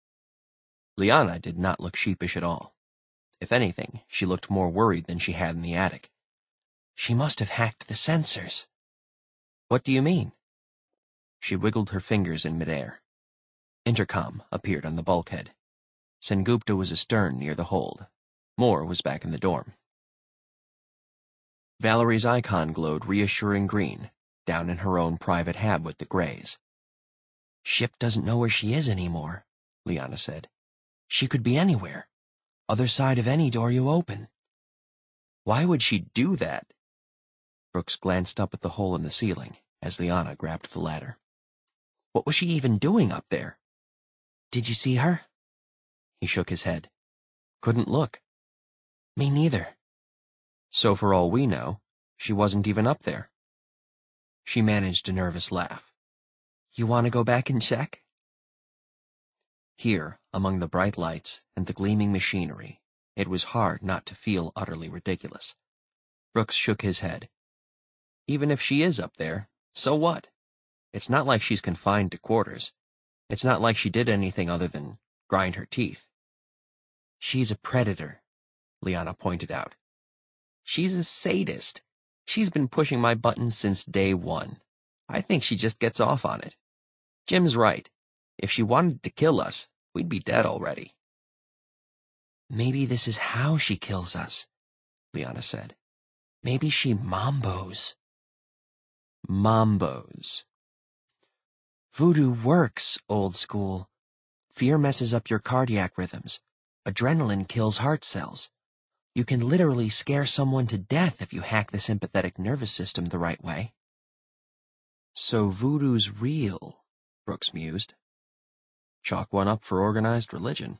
Liana did not look sheepish at all. If anything, she looked more worried than she had in the attic. "She must have hacked the sensors." "What do you mean?" She wiggled her fingers in midair. Intercom appeared on the bulkhead. Sengupta was astern near the hold. Moore was back in the dorm. Valerie's icon glowed reassuring green, down in her own private hab with the grays. "Ship doesn't know where she is anymore," Liana said. "She could be anywhere. Other side of any door you open." "Why would she do that?" Brooks glanced up at the hole in the ceiling as Liana grabbed the ladder. "What was she even doing up there?" "Did you see her?" He shook his head. "Couldn't look." "Me neither." "So for all we know, she wasn't even up there." She managed a nervous laugh. "You want to go back and check?" Here, among the bright lights and the gleaming machinery, it was hard not to feel utterly ridiculous. Brooks shook his head. "Even if she is up there, so what? It's not like she's confined to quarters. It's not like she did anything other than grind her teeth." "She's a predator," Liana pointed out. "She's a sadist. She's been pushing my buttons since day one. I think she just gets off on it. Jim's right. If she wanted to kill us, we'd be dead already." "Maybe this is how she kills us," Liana said. "Maybe she mambos." Mambos. "Voodoo works, old school. Fear messes up your cardiac rhythms. Adrenaline kills heart cells. You can literally scare someone to death if you hack the sympathetic nervous system the right way." "So voodoo's real," Brooks mused. "Chalk one up for organized religion."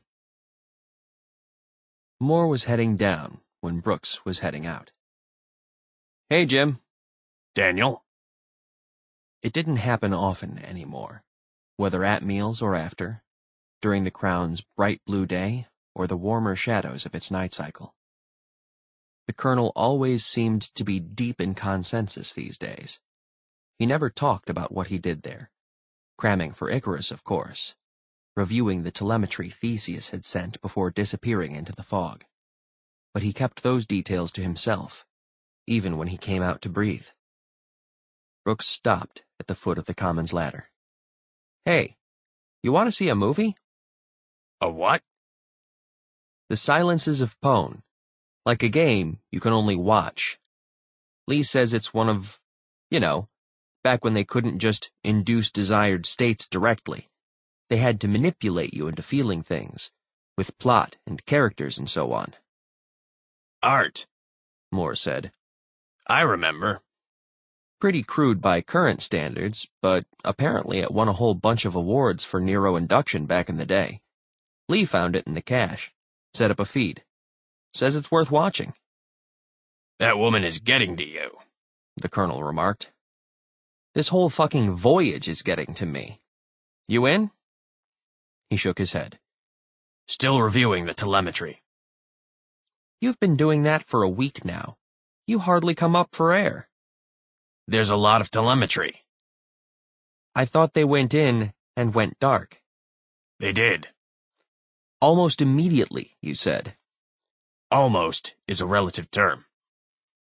Moore was heading down when Brooks was heading out. "Hey, Jim." "Daniel?" It didn't happen often anymore, whether at meals or after, during the Crown's bright blue day or the warmer shadows of its night cycle. The Colonel always seemed to be deep in consensus these days. He never talked about what he did there. Cramming for Icarus, of course. Reviewing the telemetry Theseus had sent before disappearing into the fog. But he kept those details to himself, even when he came out to breathe. Brooks stopped at the foot of the Commons ladder. "Hey, you want to see a movie?" "A what?" "The Silences of Pone. Like a game you can only watch. Lee says it's one of, back when they couldn't just induce desired states directly. They had to manipulate you into feeling things, with plot and characters and so on." "Art," Moore said. "I remember." Pretty crude by current standards, but apparently it won a whole bunch of awards for Nero induction back in the day. Lee found it in the cache, set up a feed. Says it's worth watching." "That woman is getting to you," the Colonel remarked. "This whole fucking voyage is getting to me. You in?" He shook his head. "Still reviewing the telemetry." "You've been doing that for a week now. You hardly come up for air." "There's a lot of telemetry." "I thought they went in and went dark." "They did." "Almost immediately, you said." "Almost is a relative term."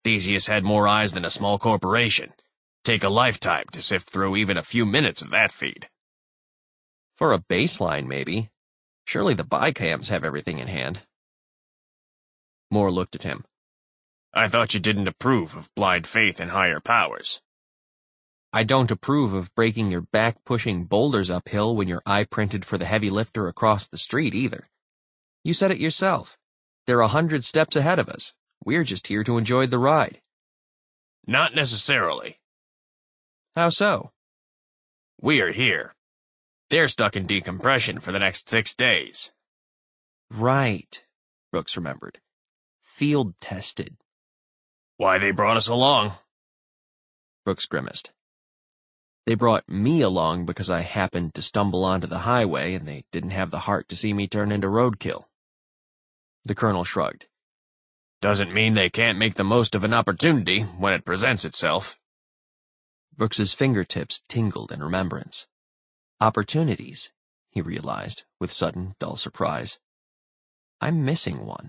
Theseus had more eyes than a small corporation. Take a lifetime to sift through even a few minutes of that feed. For a baseline, maybe. Surely the Bicams have everything in hand. Moore looked at him. I thought you didn't approve of blind faith in higher powers. I don't approve of breaking your back pushing boulders uphill when you're eye-printed for the heavy lifter across the street, either. You said it yourself. They're 100 steps ahead of us. We're just here to enjoy the ride. Not necessarily. How so? We are here. They're stuck in decompression for the next 6 days. Right, Brooks remembered. Field tested. Why they brought us along? Brooks grimaced. They brought me along because I happened to stumble onto the highway and they didn't have the heart to see me turn into roadkill. The colonel shrugged. Doesn't mean they can't make the most of an opportunity when it presents itself. Brooks's fingertips tingled in remembrance. Opportunities, he realized, with sudden, dull surprise. I'm missing one.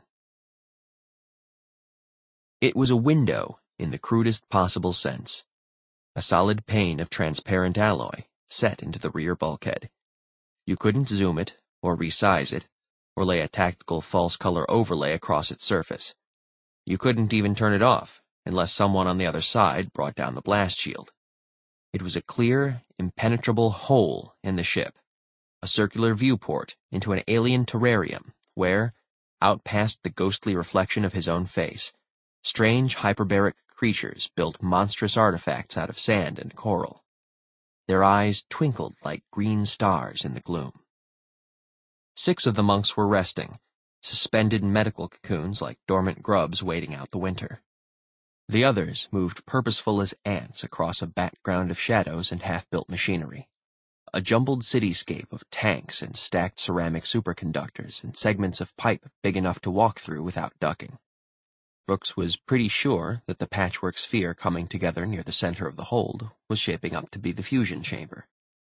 It was a window in the crudest possible sense. A solid pane of transparent alloy set into the rear bulkhead. You couldn't zoom it, or resize it, or lay a tactical false color overlay across its surface. You couldn't even turn it off, unless someone on the other side brought down the blast shield. It was a clear, impenetrable hole in the ship, a circular viewport into an alien terrarium where, out past the ghostly reflection of his own face, strange hyperbaric creatures built monstrous artifacts out of sand and coral. Their eyes twinkled like green stars in the gloom. 6 of the monks were resting, suspended in medical cocoons like dormant grubs waiting out the winter. The others moved purposeful as ants across a background of shadows and half-built machinery, a jumbled cityscape of tanks and stacked ceramic superconductors and segments of pipe big enough to walk through without ducking. Brooks was pretty sure that the patchwork sphere coming together near the center of the hold was shaping up to be the fusion chamber.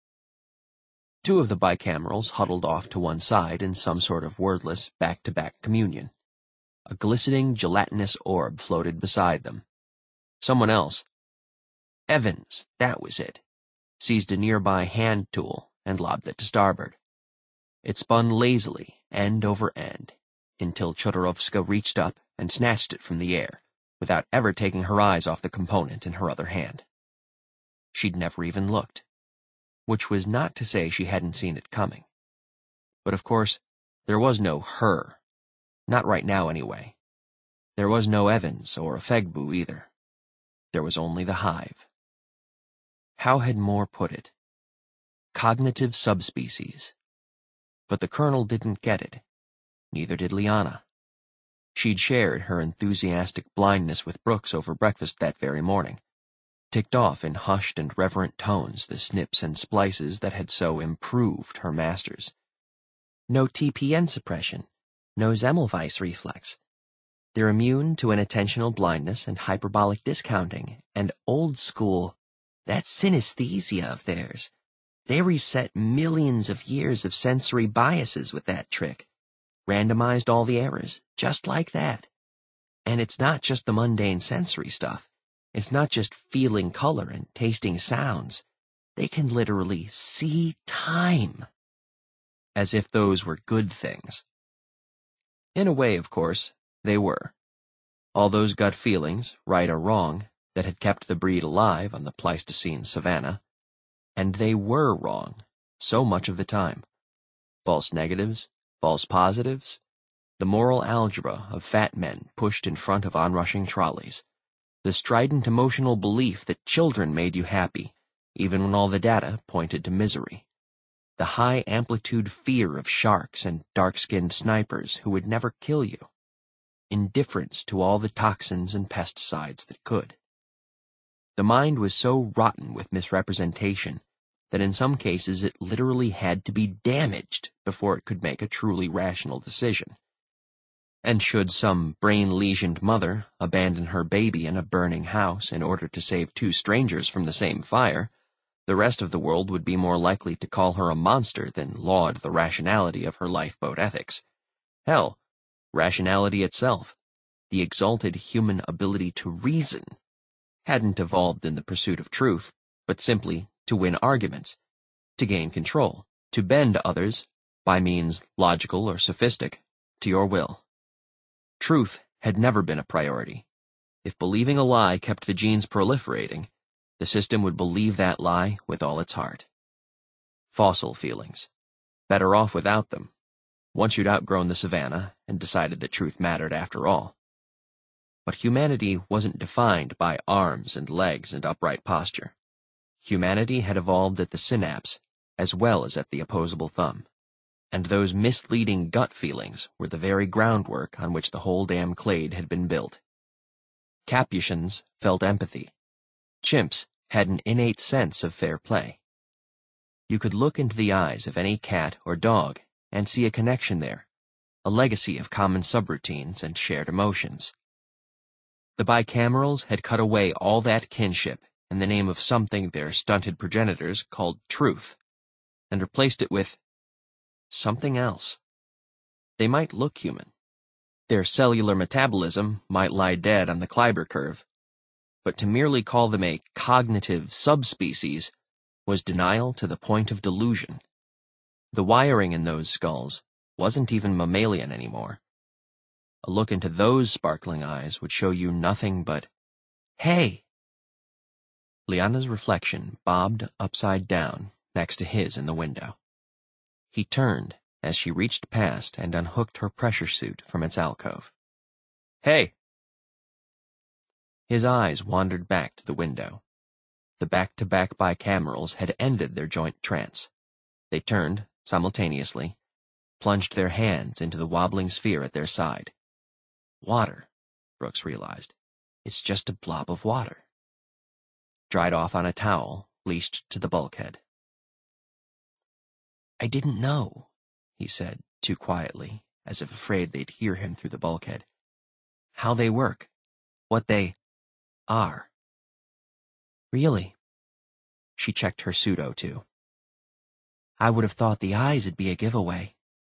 2 of the bicamerals huddled off to one side in some sort of wordless, back-to-back communion. A glistening, gelatinous orb floated beside them. Someone else, Evans, that was it, seized a nearby hand tool and lobbed it to starboard. It spun lazily, end over end, until Chodorovska reached up and snatched it from the air, without ever taking her eyes off the component in her other hand. She'd never even looked, which was not to say she hadn't seen it coming. But of course, there was no her. Not right now, anyway. There was no Evans or Fegbu either. There was only the hive. How had Moore put it? Cognitive subspecies. But the colonel didn't get it. Neither did Liana. She'd shared her enthusiastic blindness with Brooks over breakfast that very morning, ticked off in hushed and reverent tones the snips and splices that had so improved her masters. No TPN suppression, no Semmelweis reflex. They're immune to an attentional blindness and hyperbolic discounting, and old school, that synesthesia of theirs. They reset millions of years of sensory biases with that trick. Randomized all the errors, just like that. And it's not just the mundane sensory stuff. It's not just feeling color and tasting sounds. They can literally see time. As if those were good things. In a way, of course, they were. All those gut feelings, right or wrong, that had kept the breed alive on the Pleistocene savanna. And they were wrong, so much of the time. False negatives, false positives, the moral algebra of fat men pushed in front of onrushing trolleys, the strident emotional belief that children made you happy, even when all the data pointed to misery, the high-amplitude fear of sharks and dark-skinned snipers who would never kill you, indifference to all the toxins and pesticides that could. The mind was so rotten with misrepresentation that in some cases it literally had to be damaged before it could make a truly rational decision. And should some brain-lesioned mother abandon her baby in a burning house in order to save 2 strangers from the same fire, the rest of the world would be more likely to call her a monster than laud the rationality of her lifeboat ethics. Hell, rationality itself. the exalted human ability to reason, hadn't evolved in the pursuit of truth, but simply to win arguments, to gain control, to bend others, by means logical or sophistic, to your will. Truth had never been a priority. If believing a lie kept the genes proliferating, the system would believe that lie with all its heart. Fossil feelings. Better off without them, once you'd outgrown the savannah and decided that truth mattered after all. But humanity wasn't defined by arms and legs and upright posture. Humanity had evolved at the synapse as well as at the opposable thumb. And those misleading gut feelings were the very groundwork on which the whole damn clade had been built. Capuchins felt empathy. Chimps had an innate sense of fair play. You could look into the eyes of any cat or dog and see a connection there, a legacy of common subroutines and shared emotions. The bicamerals had cut away all that kinship in the name of something their stunted progenitors called truth, and replaced it with something else. They might look human. Their cellular metabolism might lie dead on the Kleiber curve, but to merely call them a cognitive subspecies was denial to the point of delusion. The wiring in those skulls wasn't even mammalian anymore. A look into those sparkling eyes would show you nothing but, "Hey!" Liana's reflection bobbed upside down next to his in the window. He turned as she reached past and unhooked her pressure suit from its alcove. "Hey!" His eyes wandered back to the window. The back-to-back bicamerals had ended their joint trance. They turned, simultaneously, plunged their hands into the wobbling sphere at their side. Water, Brooks realized. It's just a blob of water. Dried off on a towel, leashed to the bulkhead. "I didn't know," he said, too quietly, as if afraid they'd hear him through the bulkhead. "How they work. What they are." "Really?" She checked her pseudo, too. "I would have thought the eyes'd be a giveaway."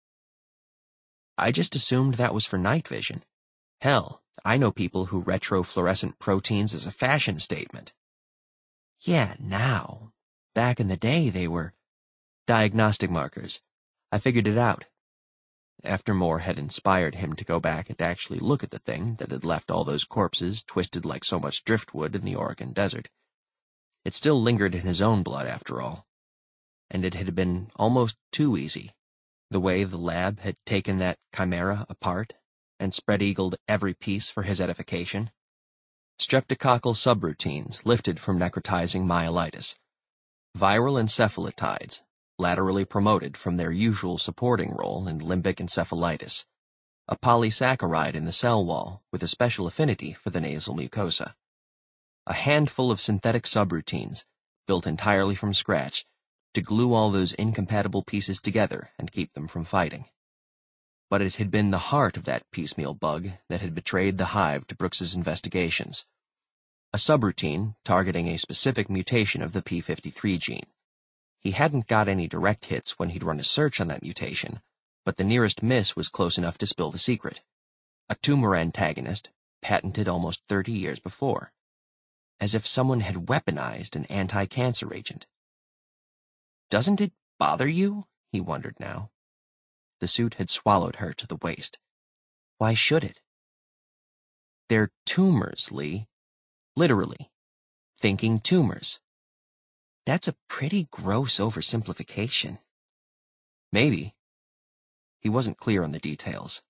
"I just assumed that was for night vision. Hell, I know people who retrofluorescent proteins as a fashion statement." "Yeah, now. Back in the day they were diagnostic markers. I figured it out." After Moore had inspired him to go back and actually look at the thing that had left all those corpses twisted like so much driftwood in the Oregon desert. It still lingered in his own blood, after all. And it had been almost too easy, the way the lab had taken that chimera apart and spread-eagled every piece for his edification. Streptococcal subroutines lifted from necrotizing myelitis. Viral encephalitides, laterally promoted from their usual supporting role in limbic encephalitis. A polysaccharide in the cell wall with a special affinity for the nasal mucosa. A handful of synthetic subroutines, built entirely from scratch, to glue all those incompatible pieces together and keep them from fighting. But it had been the heart of that piecemeal bug that had betrayed the hive to Brooks's investigations. A subroutine targeting a specific mutation of the P53 gene. He hadn't got any direct hits when he'd run a search on that mutation, but the nearest miss was close enough to spill the secret. A tumor antagonist, patented almost 30 years before. As if someone had weaponized an anti-cancer agent. "Doesn't it bother you?" he wondered now. The suit had swallowed her to the waist. "Why should it?" "They're tumors, Lee. Literally. Thinking tumors." "That's a pretty gross oversimplification." "Maybe." He wasn't clear on the details.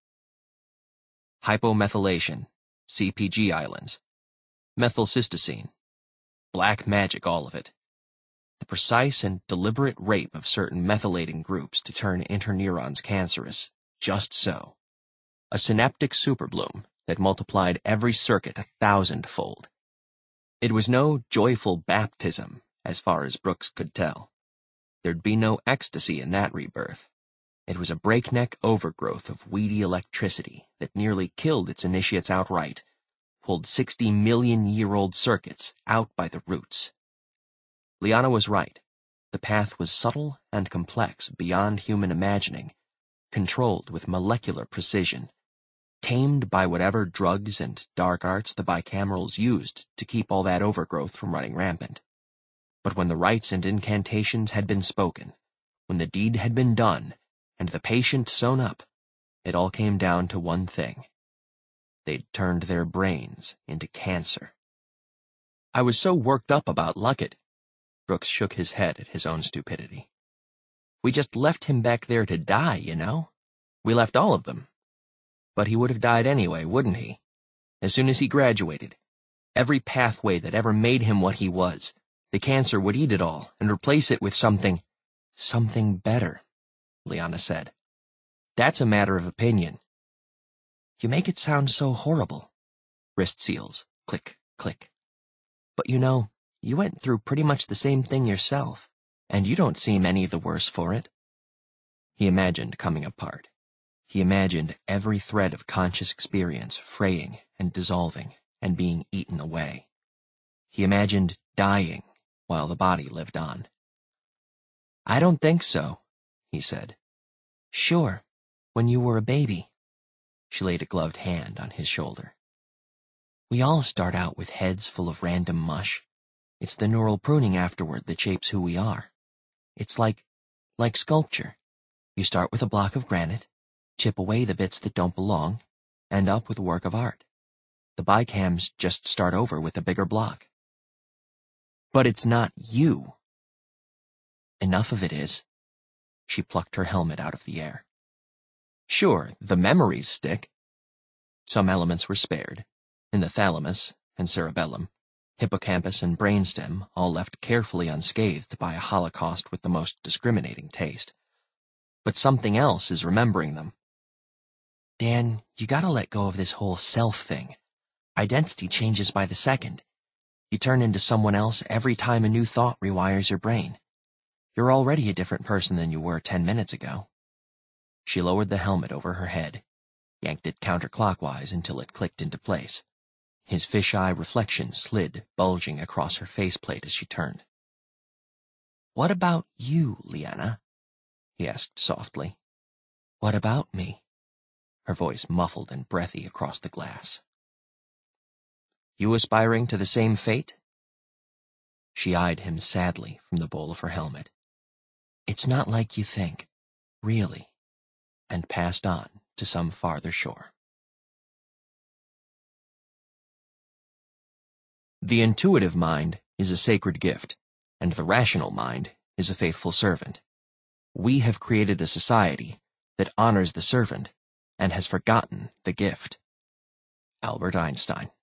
Hypomethylation, CPG islands, methylcystosine. Black magic, all of it. The precise and deliberate rape of certain methylating groups to turn interneurons cancerous, just so. A synaptic superbloom that multiplied every circuit 1,000-fold. It was no joyful baptism, as far as Brooks could tell. There'd be no ecstasy in that rebirth. It was a breakneck overgrowth of weedy electricity that nearly killed its initiates outright, pulled 60-million-year-old circuits out by the roots. Liana was right. The path was subtle and complex beyond human imagining, controlled with molecular precision. tamed by whatever drugs and dark arts the bicamerals used to keep all that overgrowth from running rampant. But when the rites and incantations had been spoken, when the deed had been done, and the patient sewn up, it all came down to one thing. They'd turned their brains into cancer. I was so worked up about Luckett. Brooks shook his head at his own stupidity. We just left him back there to die, you know? We left all of them. But he would have died anyway, wouldn't he? As soon as he graduated. Every pathway that ever made him what he was, the cancer would eat it all and replace it with something better, Liana said. That's a matter of opinion. You make it sound so horrible. Wrist seals, click, click. But you know, you went through pretty much the same thing yourself, and you don't seem any the worse for it. He imagined coming apart. He imagined every thread of conscious experience fraying and dissolving and being eaten away. He imagined dying while the body lived on. I don't think so, he said. Sure, when you were a baby. She laid a gloved hand on his shoulder. We all start out with heads full of random mush. It's the neural pruning afterward that shapes who we are. It's like sculpture. You start with a block of granite, chip away the bits that don't belong, end up with a work of art. The bicams just start over with a bigger block. But it's not you. Enough of it is. She plucked her helmet out of the air. Sure, the memories stick. Some elements were spared, in the thalamus and cerebellum, hippocampus and brainstem all left carefully unscathed by a holocaust with the most discriminating taste. But something else is remembering them. Dan, you gotta let go of this whole self thing. Identity changes by the second. You turn into someone else every time a new thought rewires your brain. You're already a different person than you were 10 minutes ago. She lowered the helmet over her head, yanked it counterclockwise until it clicked into place. His fisheye reflection slid, bulging across her faceplate as she turned. What about you, Liana? He asked softly. What about me? Her voice muffled and breathy across the glass. You aspiring to the same fate? She eyed him sadly from the bowl of her helmet. It's not like you think, really, and passed on to some farther shore. The intuitive mind is a sacred gift, and the rational mind is a faithful servant. We have created a society that honors the servant and has forgotten the gift. Albert Einstein.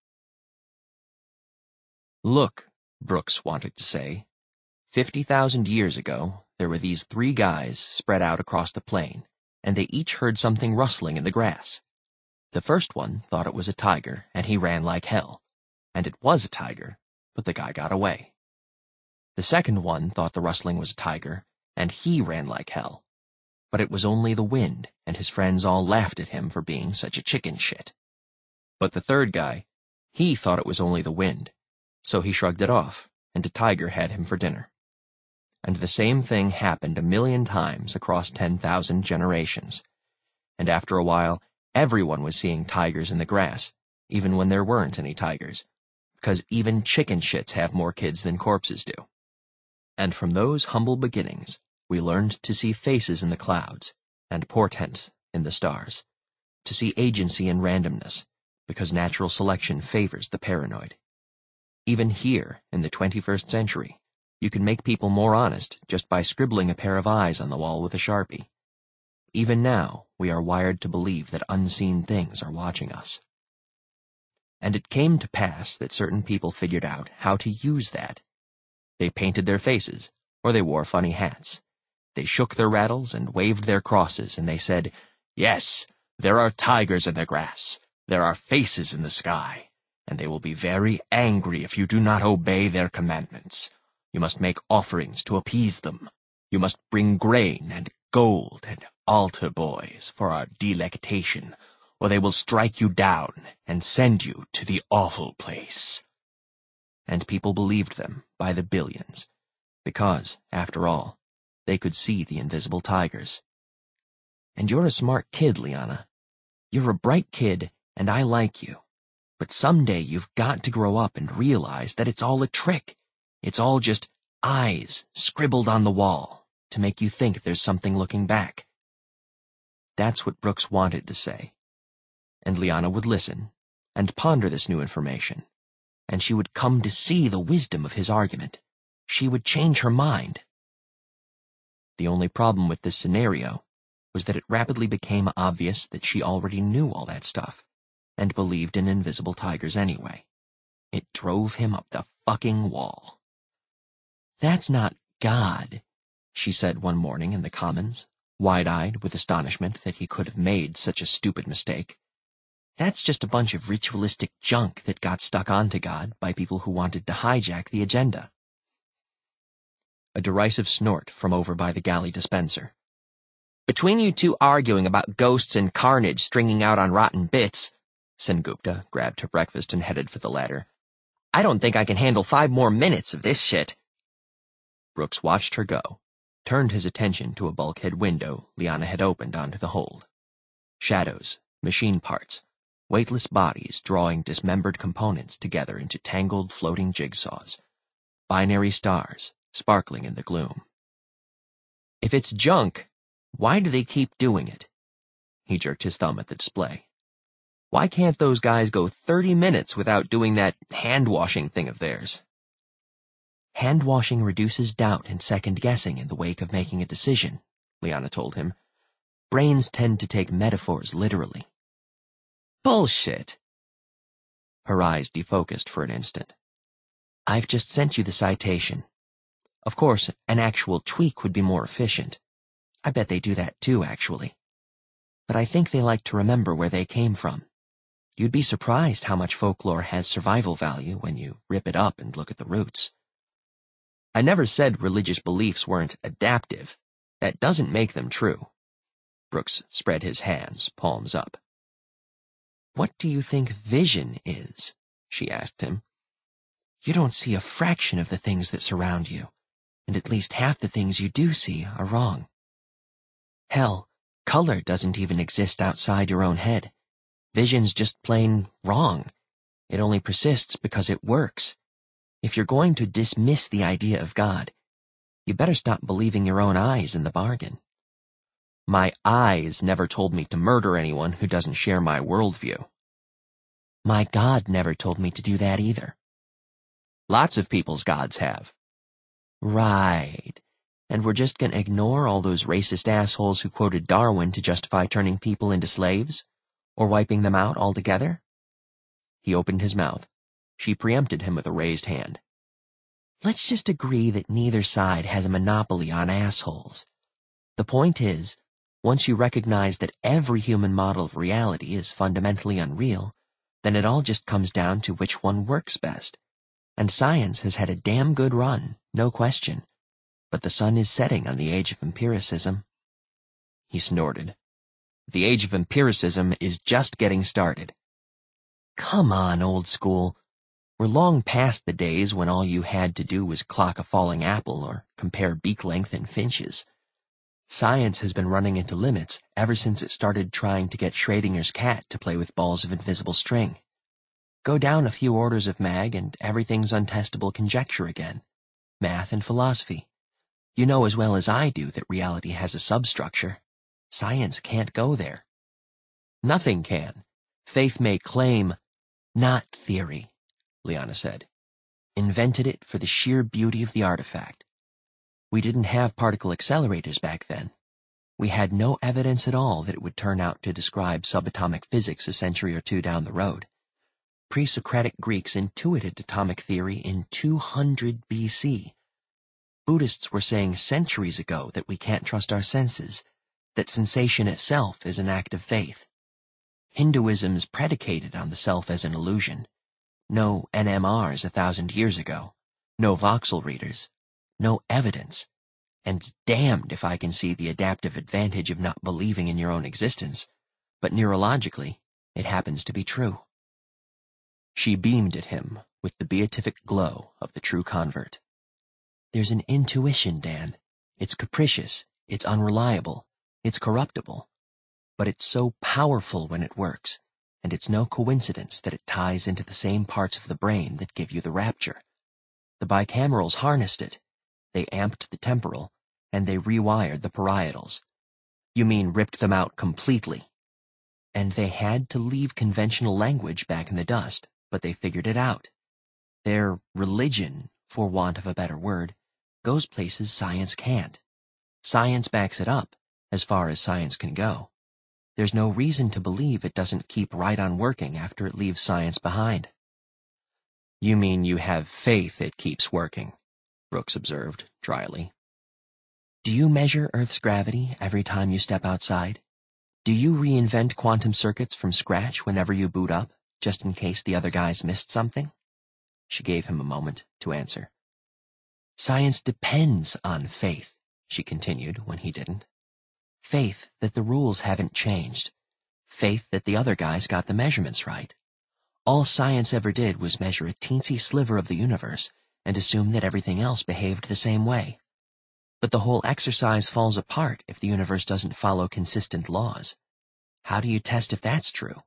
Look, Brooks wanted to say. 50,000 years ago, there were these 3 guys spread out across the plain, and they each heard something rustling in the grass. The first one thought it was a tiger, and he ran like hell. And it was a tiger, but the guy got away. The second one thought the rustling was a tiger, and he ran like hell. But it was only the wind, and his friends all laughed at him for being such a chicken shit. But the third guy, he thought it was only the wind, so he shrugged it off, and a tiger had him for dinner. And the same thing happened 1,000,000 times across 10,000 generations. And after a while, everyone was seeing tigers in the grass, even when there weren't any tigers, because even chicken shits have more kids than corpses do. And from those humble beginnings, we learned to see faces in the clouds, and portents in the stars, to see agency in randomness, because natural selection favors the paranoid. Even here, in the 21st century, you can make people more honest just by scribbling a pair of eyes on the wall with a Sharpie. Even now, we are wired to believe that unseen things are watching us. And it came to pass that certain people figured out how to use that. They painted their faces, or they wore funny hats. They shook their rattles and waved their crosses, and they said, "Yes, there are tigers in the grass. There are faces in the sky, and they will be very angry if you do not obey their commandments. You must make offerings to appease them. You must bring grain and gold and altar boys for our delectation, or they will strike you down and send you to the awful place." And people believed them by the billions, because, after all, they could see the invisible tigers. And you're a smart kid, Liana. You're a bright kid, and I like you. But someday you've got to grow up and realize that it's all a trick. It's all just eyes scribbled on the wall to make you think there's something looking back." That's what Brooks wanted to say. And Liana would listen and ponder this new information, and she would come to see the wisdom of his argument. She would change her mind. The only problem with this scenario was that it rapidly became obvious that she already knew all that stuff and believed in invisible tigers anyway. It drove him up the fucking wall. "That's not God," she said one morning in the Commons, wide-eyed with astonishment that he could have made such a stupid mistake. "That's just a bunch of ritualistic junk that got stuck onto God by people who wanted to hijack the agenda." A derisive snort from over by the galley dispenser. "Between you two arguing about ghosts and carnage stringing out on rotten bits," Sengupta grabbed her breakfast and headed for the ladder, "I don't think I can handle 5 more minutes of this shit." Brooks watched her go, turned his attention to a bulkhead window Liana had opened onto the hold. Shadows, machine parts, weightless bodies drawing dismembered components together into tangled floating jigsaws. Binary stars sparkling in the gloom. "If it's junk, why do they keep doing it?" He jerked his thumb at the display. "Why can't those guys go 30 minutes without doing that hand-washing thing of theirs?" "Hand-washing reduces doubt and second-guessing in the wake of making a decision," Liana told him. "Brains tend to take metaphors literally." "Bullshit." Her eyes defocused for an instant. "I've just sent you the citation. Of course, an actual tweak would be more efficient. I bet they do that too, actually. But I think they like to remember where they came from. You'd be surprised how much folklore has survival value when you rip it up and look at the roots." "I never said religious beliefs weren't adaptive. That doesn't make them true." Brooks spread his hands, palms up. "What do you think vision is?" she asked him. "You don't see a fraction of the things that surround you, and at least half the things you do see are wrong. Hell, color doesn't even exist outside your own head. Vision's just plain wrong. It only persists because it works. If you're going to dismiss the idea of God, you better stop believing your own eyes in the bargain." "My eyes never told me to murder anyone who doesn't share my worldview." "My God never told me to do that either." "Lots of people's gods have." "Right. And we're just gonna ignore all those racist assholes who quoted Darwin to justify turning people into slaves? Or wiping them out altogether?" He opened his mouth. She preempted him with a raised hand. "Let's just agree that neither side has a monopoly on assholes. The point is, once you recognize that every human model of reality is fundamentally unreal, then it all just comes down to which one works best. And science has had a damn good run, no question. But the sun is setting on the age of empiricism." He snorted. "The age of empiricism is just getting started." "Come on, old school. We're long past the days when all you had to do was clock a falling apple or compare beak length in finches. Science has been running into limits ever since it started trying to get Schrodinger's cat to play with balls of invisible string. Go down a few orders of mag and everything's untestable conjecture again. Math and philosophy. You know as well as I do that reality has a substructure. Science can't go there." "Nothing can. Faith may claim—" "Not theory," Liana said. "Invented it for the sheer beauty of the artifact. We didn't have particle accelerators back then. We had no evidence at all that it would turn out to describe subatomic physics a century or two down the road. Pre-Socratic Greeks intuited atomic theory in 200 BC. Buddhists were saying centuries ago that we can't trust our senses, that sensation itself is an act of faith. Hinduism's predicated on the self as an illusion. No NMRs 1,000 years ago. No voxel readers. No evidence. And damned if I can see the adaptive advantage of not believing in your own existence. But neurologically, it happens to be true." She beamed at him with the beatific glow of the true convert. "There's an intuition, Dan. It's capricious. It's unreliable. It's corruptible. but it's so powerful when it works, and it's no coincidence that it ties into the same parts of the brain that give you the rapture. The bicamerals harnessed it. They amped the temporal, and they rewired the parietals. You mean ripped them out completely. And they had to leave conventional language back in the dust, but they figured it out. Their religion, for want of a better word, goes places science can't. Science backs it up, as far as science can go. There's no reason to believe it doesn't keep right on working after it leaves science behind. You mean you have faith it keeps working, Brooks observed, dryly. Do you measure Earth's gravity every time you step outside? Do you reinvent quantum circuits from scratch whenever you boot up, just in case the other guys missed something? She gave him a moment to answer. Science depends on faith, she continued when he didn't. Faith that the rules haven't changed. Faith that the other guys got the measurements right. All science ever did was measure a teensy sliver of the universe and assume that everything else behaved the same way. But the whole exercise falls apart if the universe doesn't follow consistent laws. How do you test if that's true?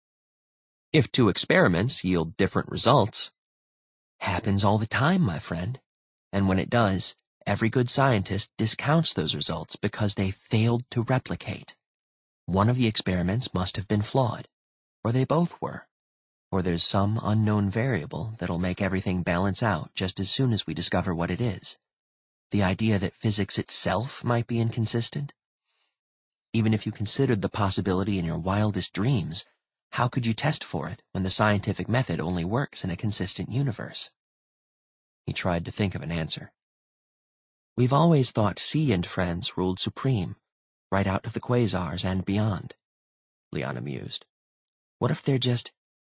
If two experiments yield different results. Happens all the time, my friend. And when it does, every good scientist discounts those results because they failed to replicate. One of the experiments must have been flawed, or they both were. Or there's some unknown variable that'll make everything balance out just as soon as we discover what it is. The idea that physics itself might be inconsistent? Even if you considered the possibility in your wildest dreams, how could you test for it when the scientific method only works in a consistent universe? He tried to think of an answer. We've always thought C and friends ruled supreme, right out to the quasars and beyond, Liana mused. What if they're just,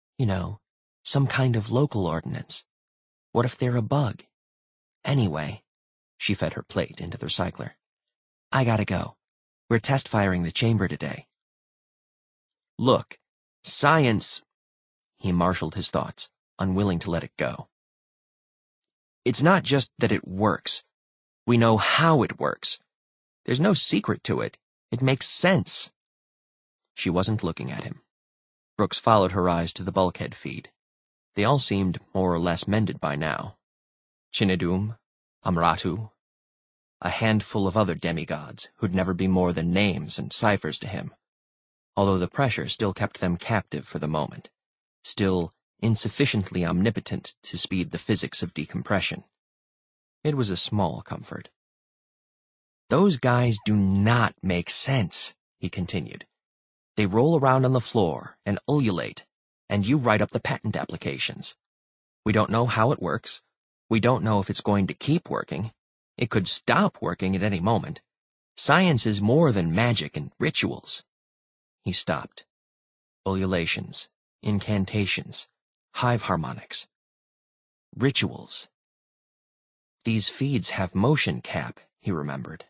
some kind of local ordinance? What if they're a bug? Anyway, she fed her plate into the recycler. I gotta go. We're test firing the chamber today. Look, science... He marshaled his thoughts, unwilling to let it go. It's not just that it works. We know how it works. There's no secret to it. It makes sense. She wasn't looking at him. Brooks followed her eyes to the bulkhead feed. They all seemed more or less mended by now. Chinedum, Amratu, a handful of other demigods who'd never be more than names and ciphers to him, although the pressure still kept them captive for the moment, still insufficiently omnipotent to speed the physics of decompression. It was a small comfort. Those guys do not make sense, he continued. They roll around on the floor and ululate, and you write up the patent applications. We don't know how it works. We don't know if it's going to keep working. It could stop working at any moment. Science is more than magic and rituals. He stopped. Ululations, incantations, hive harmonics. Rituals. These feeds have motion cap, he remembered.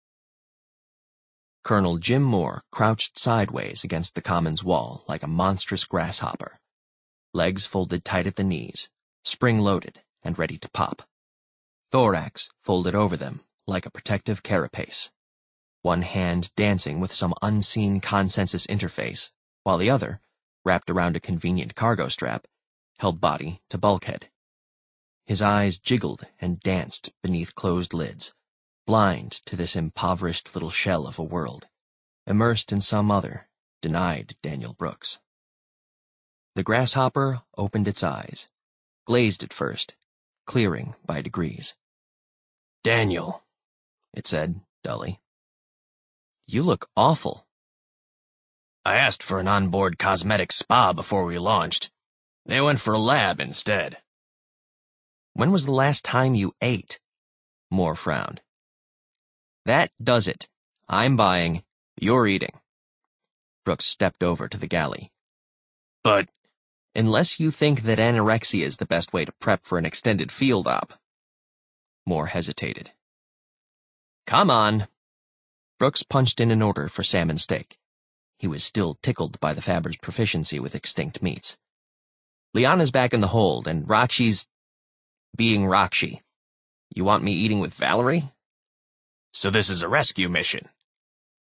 Colonel Jim Moore crouched sideways against the commons wall like a monstrous grasshopper. Legs folded tight at the knees, spring-loaded and ready to pop. Thorax folded over them like a protective carapace. One hand dancing with some unseen consensus interface, while the other, wrapped around a convenient cargo strap, held body to bulkhead. His eyes jiggled and danced beneath closed lids, blind to this impoverished little shell of a world, immersed in some other, denied Daniel Brooks. The grasshopper opened its eyes, glazed at first, clearing by degrees. Daniel, it said, dully. You look awful. I asked for an onboard cosmetic spa before we launched. They went for a lab instead. When was the last time you ate? Moore frowned. That does it. I'm buying. You're eating. Brooks stepped over to the galley. But unless you think that anorexia is the best way to prep for an extended field op. Moore hesitated. Come on. Brooks punched in an order for salmon steak. He was still tickled by the Fabber's proficiency with extinct meats. Liana's back in the hold, and Rakshi's being Rakshi. You want me eating with Valerie? So this is a rescue mission.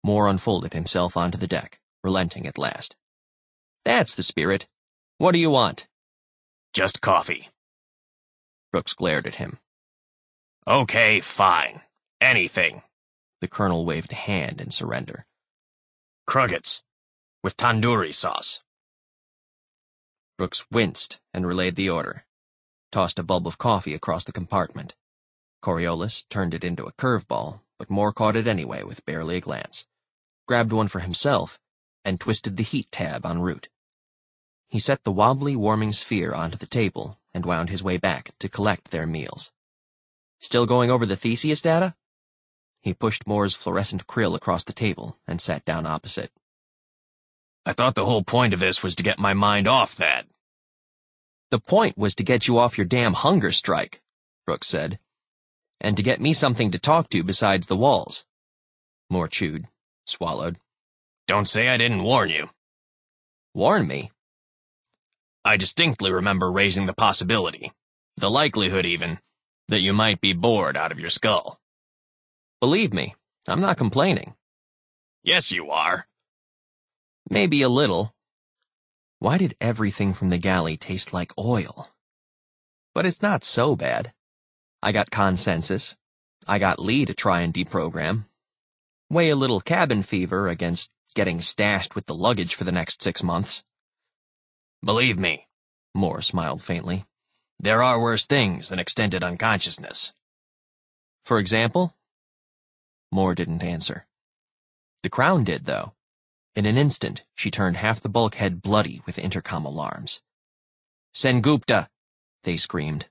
Moore unfolded himself onto the deck, relenting at last. That's the spirit. What do you want? Just coffee. Brooks glared at him. Okay, fine. Anything. The colonel waved a hand in surrender. Kruggets, with tandoori sauce. Brooks winced and relayed the order, tossed a bulb of coffee across the compartment. Coriolis turned it into a curveball, but Moore caught it anyway with barely a glance, grabbed one for himself, and twisted the heat tab en route. He set the wobbly warming sphere onto the table and wound his way back to collect their meals. Still going over the Theseus data? He pushed Moore's fluorescent krill across the table and sat down opposite. I thought the whole point of this was to get my mind off that. The point was to get you off your damn hunger strike, Brooks said, and to get me something to talk to besides the walls. Moore chewed, swallowed. Don't say I didn't warn you. Warn me? I distinctly remember raising the possibility, the likelihood even, that you might be bored out of your skull. Believe me, I'm not complaining. Yes, you are. Maybe a little. Why did everything from the galley taste like oil? But it's not so bad. I got consensus. I got Lee to try and deprogram. Weigh a little cabin fever against getting stashed with the luggage for the next 6 months. Believe me, Moore smiled faintly. There are worse things than extended unconsciousness. For example? Moore didn't answer. The Crown did, though. In an instant, she turned half the bulkhead bloody with intercom alarms. Sengupta! They screamed.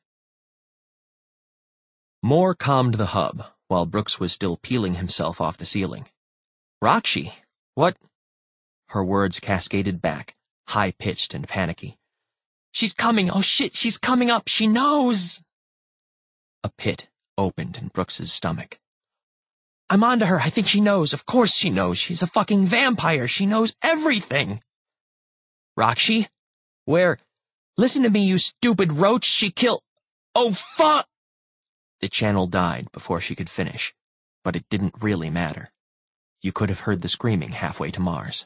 Moore calmed the hub, while Brooks was still peeling himself off the ceiling. Rakshi! What? Her words cascaded back, high-pitched and panicky. She's coming! Oh shit, she's coming up! She knows! A pit opened in Brooks's stomach. I'm onto her. I think she knows. Of course she knows. She's a fucking vampire. She knows everything. Rakshi? Where? Listen to me, you stupid roach. She killed... Oh, fuck! The channel died before she could finish, but it didn't really matter. You could have heard the screaming halfway to Mars.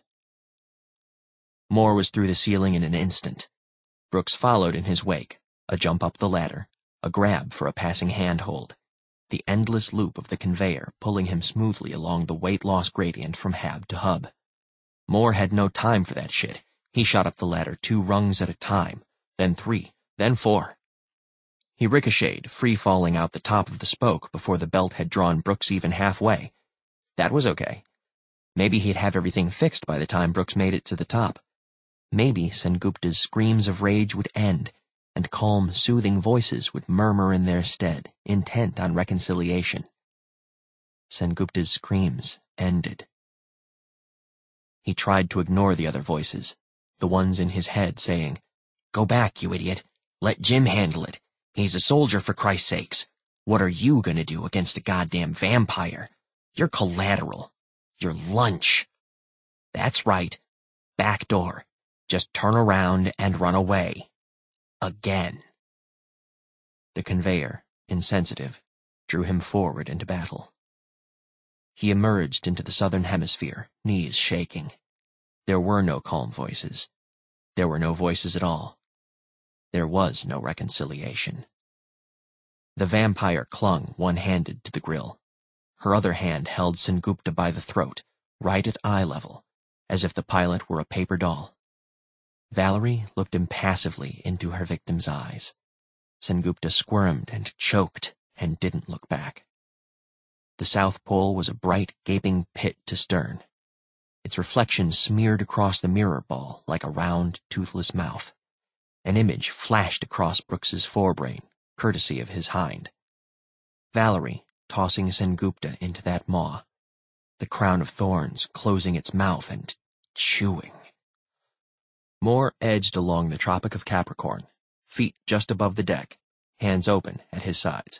Moore was through the ceiling in an instant. Brooks followed in his wake, a jump up the ladder, a grab for a passing handhold, the endless loop of the conveyor pulling him smoothly along the weight loss gradient from hab to hub. Moore had no time for that shit. He shot up the ladder 2 rungs at a time, then 3, then 4. He ricocheted, free-falling out the top of the spoke before the belt had drawn Brooks even halfway. That was okay. Maybe he'd have everything fixed by the time Brooks made it to the top. Maybe Sengupta's screams of rage would end, and calm, soothing voices would murmur in their stead, intent on reconciliation. Sengupta's screams ended. He tried to ignore the other voices, the ones in his head saying, "Go back, you idiot. Let Jim handle it. He's a soldier, for Christ's sakes. What are you gonna do against a goddamn vampire? You're collateral. You're lunch. That's right. Back door. Just turn around and run away. Again." The conveyor, insensitive, drew him forward into battle. He emerged into the southern hemisphere, knees shaking. There were no calm voices. There were no voices at all. There was no reconciliation. The vampire clung one-handed to the grill. Her other hand held Sengupta by the throat, right at eye level, as if the pilot were a paper doll. Valerie looked impassively into her victim's eyes. Sengupta squirmed and choked and didn't look back. The South Pole was a bright, gaping pit to stern. Its reflection smeared across the mirror ball like a round, toothless mouth. An image flashed across Brooks's forebrain, courtesy of his hind. Valerie tossing Sengupta into that maw, the crown of thorns closing its mouth and chewing. Moore edged along the Tropic of Capricorn, feet just above the deck, hands open at his sides.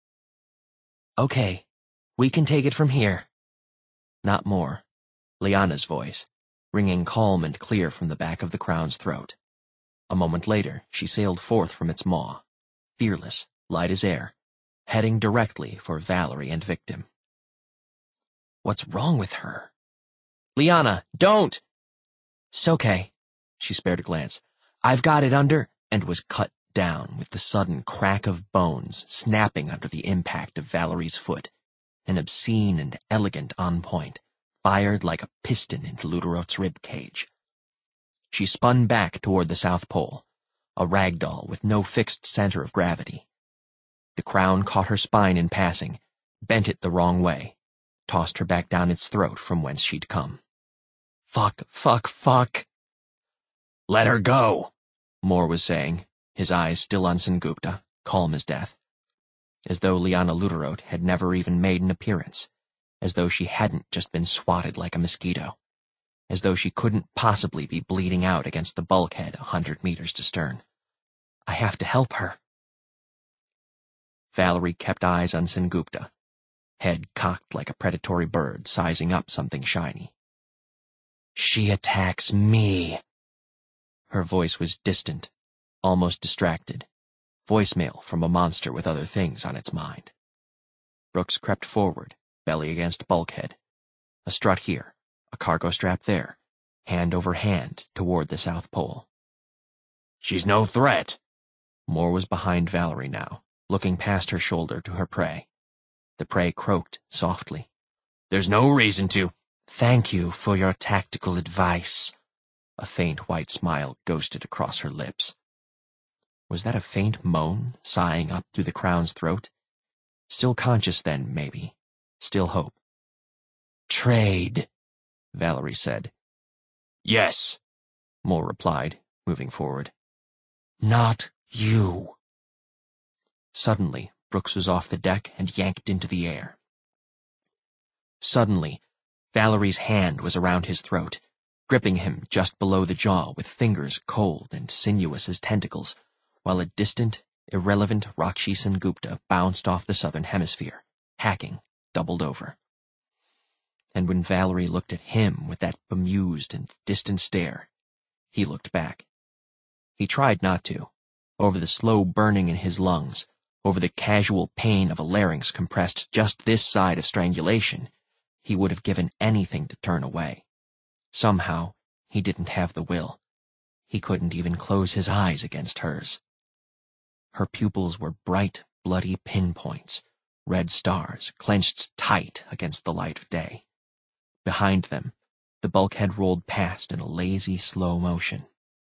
Okay, we can take it from here. Not Moore. Liana's voice, ringing calm and clear from the back of the Crown's throat. A moment later, she sailed forth from its maw, fearless, light as air, heading directly for Valerie and victim. What's wrong with her? Liana, don't! "'S okay." She spared a glance. "I've got it under," and was cut down with the sudden crack of bones snapping under the impact of Valerie's foot, an obscene and elegant on-point, fired like a piston into Luderot's rib cage. She spun back toward the South Pole, a rag doll with no fixed center of gravity. The crown caught her spine in passing, bent it the wrong way, tossed her back down its throat from whence she'd come. Fuck, fuck, fuck. "Let her go," Moore was saying, his eyes still on Sengupta, calm as death. As though Liana Luderot had never even made an appearance, as though she hadn't just been swatted like a mosquito, as though she couldn't possibly be bleeding out against the bulkhead 100 meters to stern. "I have to help her." Valerie kept eyes on Sengupta, head cocked like a predatory bird sizing up something shiny. "She attacks me." Her voice was distant, almost distracted, voicemail from a monster with other things on its mind. Brooks crept forward, belly against bulkhead, a strut here, a cargo strap there, hand over hand toward the South Pole. "She's no threat." Moore was behind Valerie now, looking past her shoulder to her prey. The prey croaked softly. "There's no reason to—" "Thank you for your tactical advice." A faint white smile ghosted across her lips. Was that a faint moan sighing up through the crown's throat? Still conscious then, maybe. Still hope. "Trade," Valerie said. "Yes," Moore replied, moving forward. "Not you." Suddenly, Brooks was off the deck and yanked into the air. Suddenly, Valerie's hand was around his throat, gripping him just below the jaw with fingers cold and sinuous as tentacles, while a distant, irrelevant Rakshi Sengupta bounced off the southern hemisphere, hacking, doubled over. And when Valerie looked at him with that bemused and distant stare, he looked back. He tried not to, over the slow burning in his lungs, over the casual pain of a larynx compressed just this side of strangulation. He would have given anything to turn away. Somehow, he didn't have the will. He couldn't even close his eyes against hers. Her pupils were bright, bloody pinpoints, red stars clenched tight against the light of day. Behind them, the bulkhead rolled past in a lazy, slow motion.